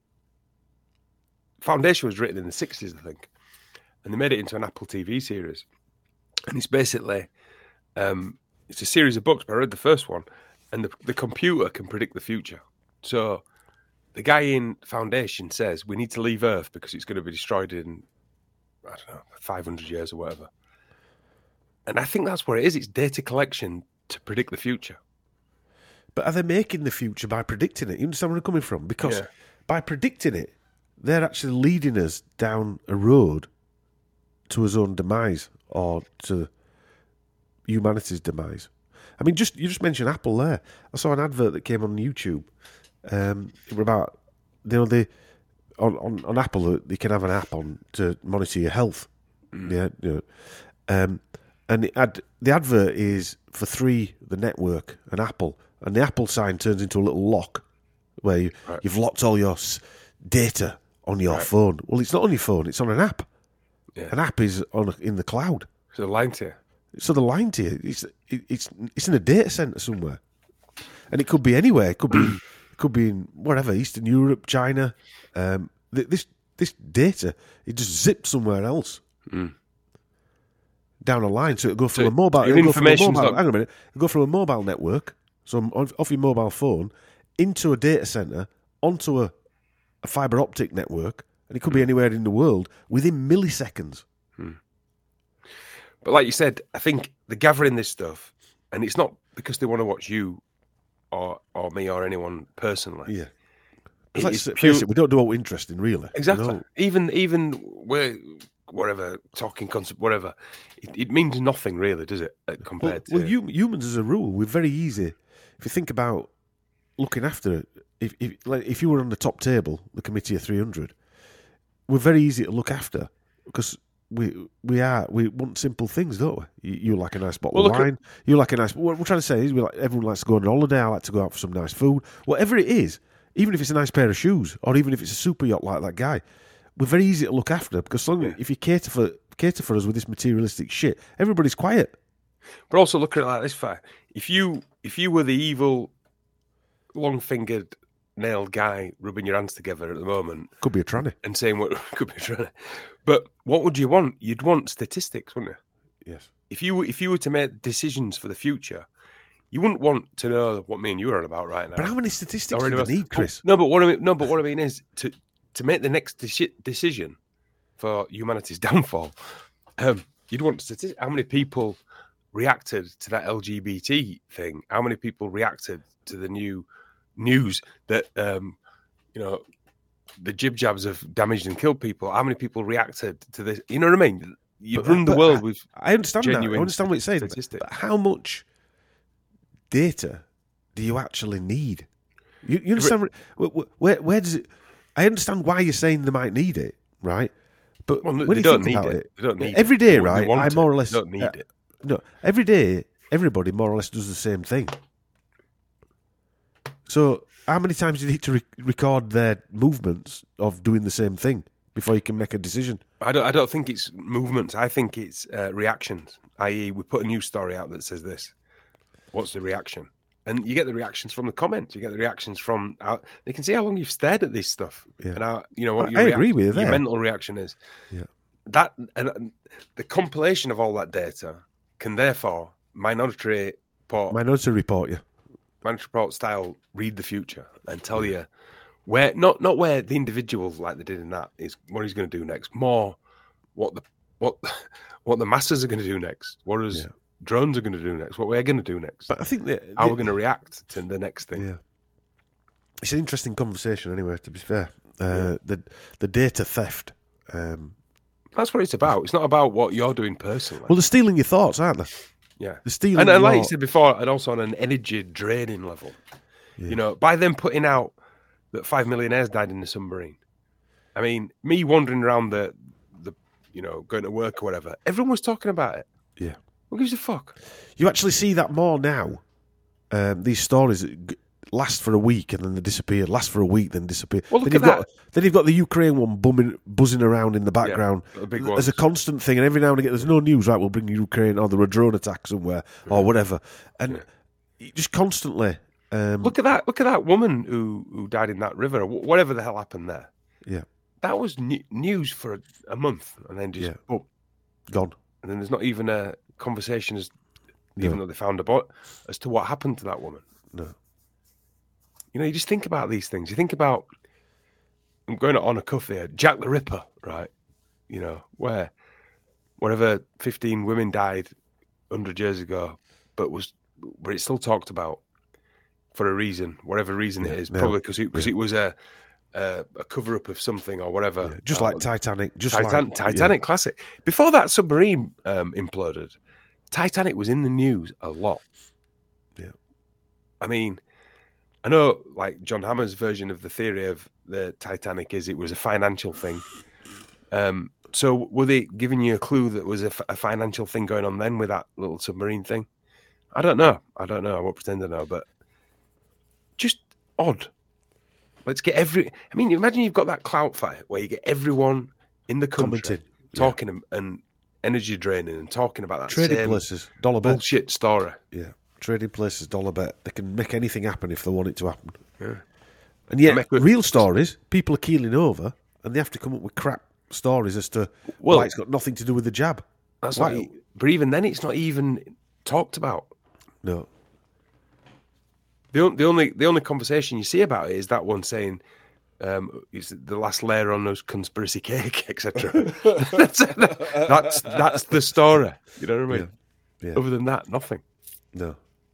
Foundation was written in the sixties, I think, and they made it into an Apple T V series. And it's basically, um, it's a series of books. But I read the first one, and the the computer can predict the future. So the guy in Foundation says we need to leave Earth because it's going to be destroyed in, I don't know, five hundred years or whatever. And I think that's what it is. It's data collection to predict the future. But are they making the future by predicting it? You understand where I'm coming from? Because Yeah. by predicting it, they're actually leading us down a road to his own demise or to humanity's demise. I mean, just you just mentioned Apple there. I saw an advert that came on YouTube. Um, it was about, you know, they on, on, on Apple, you can have an app on to monitor your health. Mm. Yeah, you know. Um, and it ad, the advert is for three, the network, and Apple, and the Apple sign turns into a little lock where you, Right. you've locked all your s- data on your Right. phone. Well, it's not on your phone; it's on an app. Yeah. An app is on a, in the cloud, So they're lying to you. so they're lying to you. It's it, it's it's in a data center somewhere, and it could be anywhere. It could be it could be in whatever, Eastern Europe, China. Um, th- this this data it just zips somewhere else. Down a line, so it'll go from So a mobile. your It'll go from a information's mobile not- hang on a minute. It'll go from a mobile network, so on, off your mobile phone, into a data center, onto a, a fiber optic network, and it could be anywhere in the world within milliseconds. But like you said, I think they're gathering this stuff, and it's not because they want to watch you or or me or anyone personally. Yeah, It let's is face pure- it, we don't do all interesting, really. you Exactly. know? Even even we're whatever talking concept, whatever. It, it means nothing really, does it? uh, Well, Compared well to hum- humans as a rule, we're very easy. If you think about looking after it, if if, like, if you were on the top table, the committee of three hundred, we're very easy to look after because we we are we want simple things, don't we? You, you like a nice bottle Well, of look at- wine. You like a nice. What we're trying to say is, we like everyone likes to go on holiday. I like to go out for some nice food. Whatever it is, even if it's a nice pair of shoes, or even if it's a super yacht like that guy, we're very easy to look after because long, Yeah. if you cater for cater for us with this materialistic shit, everybody's quiet. But also look at it like this: fair. If you if you were the evil, long-fingered, nailed guy rubbing your hands together at the moment Could be a tranny. and saying what could be true, but what would you want? You'd want statistics, wouldn't you? Yes. If you if you were to make decisions for the future, you wouldn't want to know what me and you are on about right now. But how many statistics Or do anyone they else. need, Chris? No, but what I mean, no, but what I mean is to to make the next deci- decision for humanity's downfall. Um, you'd want statistics. How many people reacted to that L G B T thing? How many people reacted to the new news that um, you know the jib jabs have damaged and killed people? How many people reacted to this? You know what I mean? You But- run the but world I- with I understand that. I genuine understand what you're saying. But, statistics. but how much data do you actually need? You, you understand? Where, where, where does it? I understand why you're saying they might need it, right? But Well, no, when they you don't think need about it. it, They don't need every it. day, They right? want I it. more or less They don't need uh, it. No, every day, everybody more or less does the same thing. So, how many times do you need to re- record their movements of doing the same thing before you can make a decision? I don't. I don't think it's movements. I think it's uh, reactions. that is, we put a news story out that says this. What's the reaction? And you get the reactions from the comments. You get the reactions from. Out, they can see how long you've stared at this stuff, Yeah. and how you know what I- your I agree react- with you Your there. mental reaction is. Yeah. That and, and the compilation of all that data can therefore minority report, Minority Report, yeah. minority report style read the future and tell you where not not where the individuals like they did in that is what he's going to do next. More what the what what the masses are going to do next. What is Yeah. drones are going to do next. What we're going to do next. But I think that How we're going to react to the next thing. Yeah, it's an interesting conversation. Anyway, to be fair, uh, the the data theft. Um, That's what it's about. It's not about what you're doing personally. well, they're stealing your thoughts, aren't they? yeah. They're stealing. And, and like your- you said before, and also on an energy draining level. You know, by them putting out that five millionaires died in the submarine. I mean, me wandering around the, the, you know, going to work or whatever, everyone was talking about it. yeah, Who gives a fuck? you actually see that more now. Um, these stories g- last for a week and then they disappear. Last for a week, then disappear. Well, look then at you've got that. then you've got the Ukraine one bumming, buzzing around in the background. the big There's ones. a constant thing, and every now and again, there's no news. Right, we'll bring Ukraine, or there were drone attacks somewhere, or whatever, and you just constantly. Um, Look at that! Look at that woman who who died in that river, or wh- whatever the hell happened there. yeah, That was ne- news for a, a month, and then just Yeah. boom. gone. And then there's not even a conversation as, even No. though they found a bot, as to what happened to that woman. No. You know, you just think about these things. You think about, I'm going on a cuff here, Jack the Ripper, right? You know, where whatever fifteen women died one hundred years ago, but was, but it's still talked about for a reason, whatever reason it is, no, probably because it, 'cause it was a, a, a cover up of something or whatever. Yeah, just Uh, like Titanic, just Titan- like Titanic classic. Before that submarine um, imploded, Titanic was in the news a lot. Yeah. I mean, I know like John Hammer's version of the theory of the Titanic is it was a financial thing. Um, So were they giving you a clue that was a, f- a financial thing going on then with that little submarine thing? I don't know. I don't know. I won't pretend to know, but just odd. Let's get every. I mean, imagine you've got that clout fight where you get everyone in the country Commenting, talking and, and energy draining and talking about that Trading same places, dollar bet. bullshit story. Yeah, trading places, dollar bet. They can make anything happen if they want it to happen. Yeah. And yet, Make good- real stories, people are keeling over, and they have to come up with crap stories as to Well- why it's got nothing to do with the jab. That's Why? like, but even then, it's not even talked about. No. The, on- the only the only conversation you see about it is that one saying, um, "It's the last layer on those conspiracy cake, et cetera" that's, that's that's the story. You know what I mean? Yeah. Other than that, nothing. No.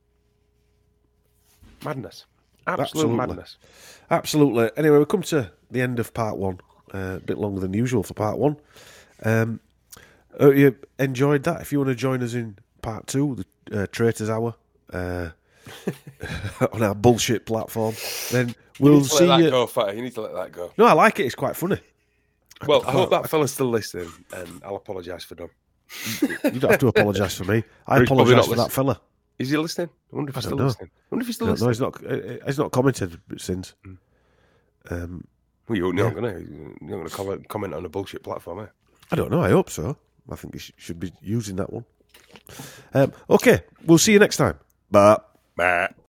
Madness. Absolute Absolutely. madness. Absolutely. Anyway, we've come to the end of part one. Uh, a bit longer than usual for part one. Um, uh, you enjoyed that? If you want to join us in part two, the uh, Traitors Hour, uh, on our bullshit platform, then we'll Let see that you. go, Fatty. You need to let that go. No, I like it. It's quite funny. Well, I hope that fella's still listening, and I'll apologise for them. You don't have to apologise for me. I Or he's probably apologise not for that listening. fella. Is he listening? I wonder if I he's don't still know. listening. I wonder if he's still No, no, listening. he's not. uh, He's not commented since. Um, Well, you're not Yeah. going to. You're not going to comment, comment on a bullshit platform, eh? I don't know. I hope so. I think he sh- should be using that one. Um, okay, we'll see you next time. Bye. Bah.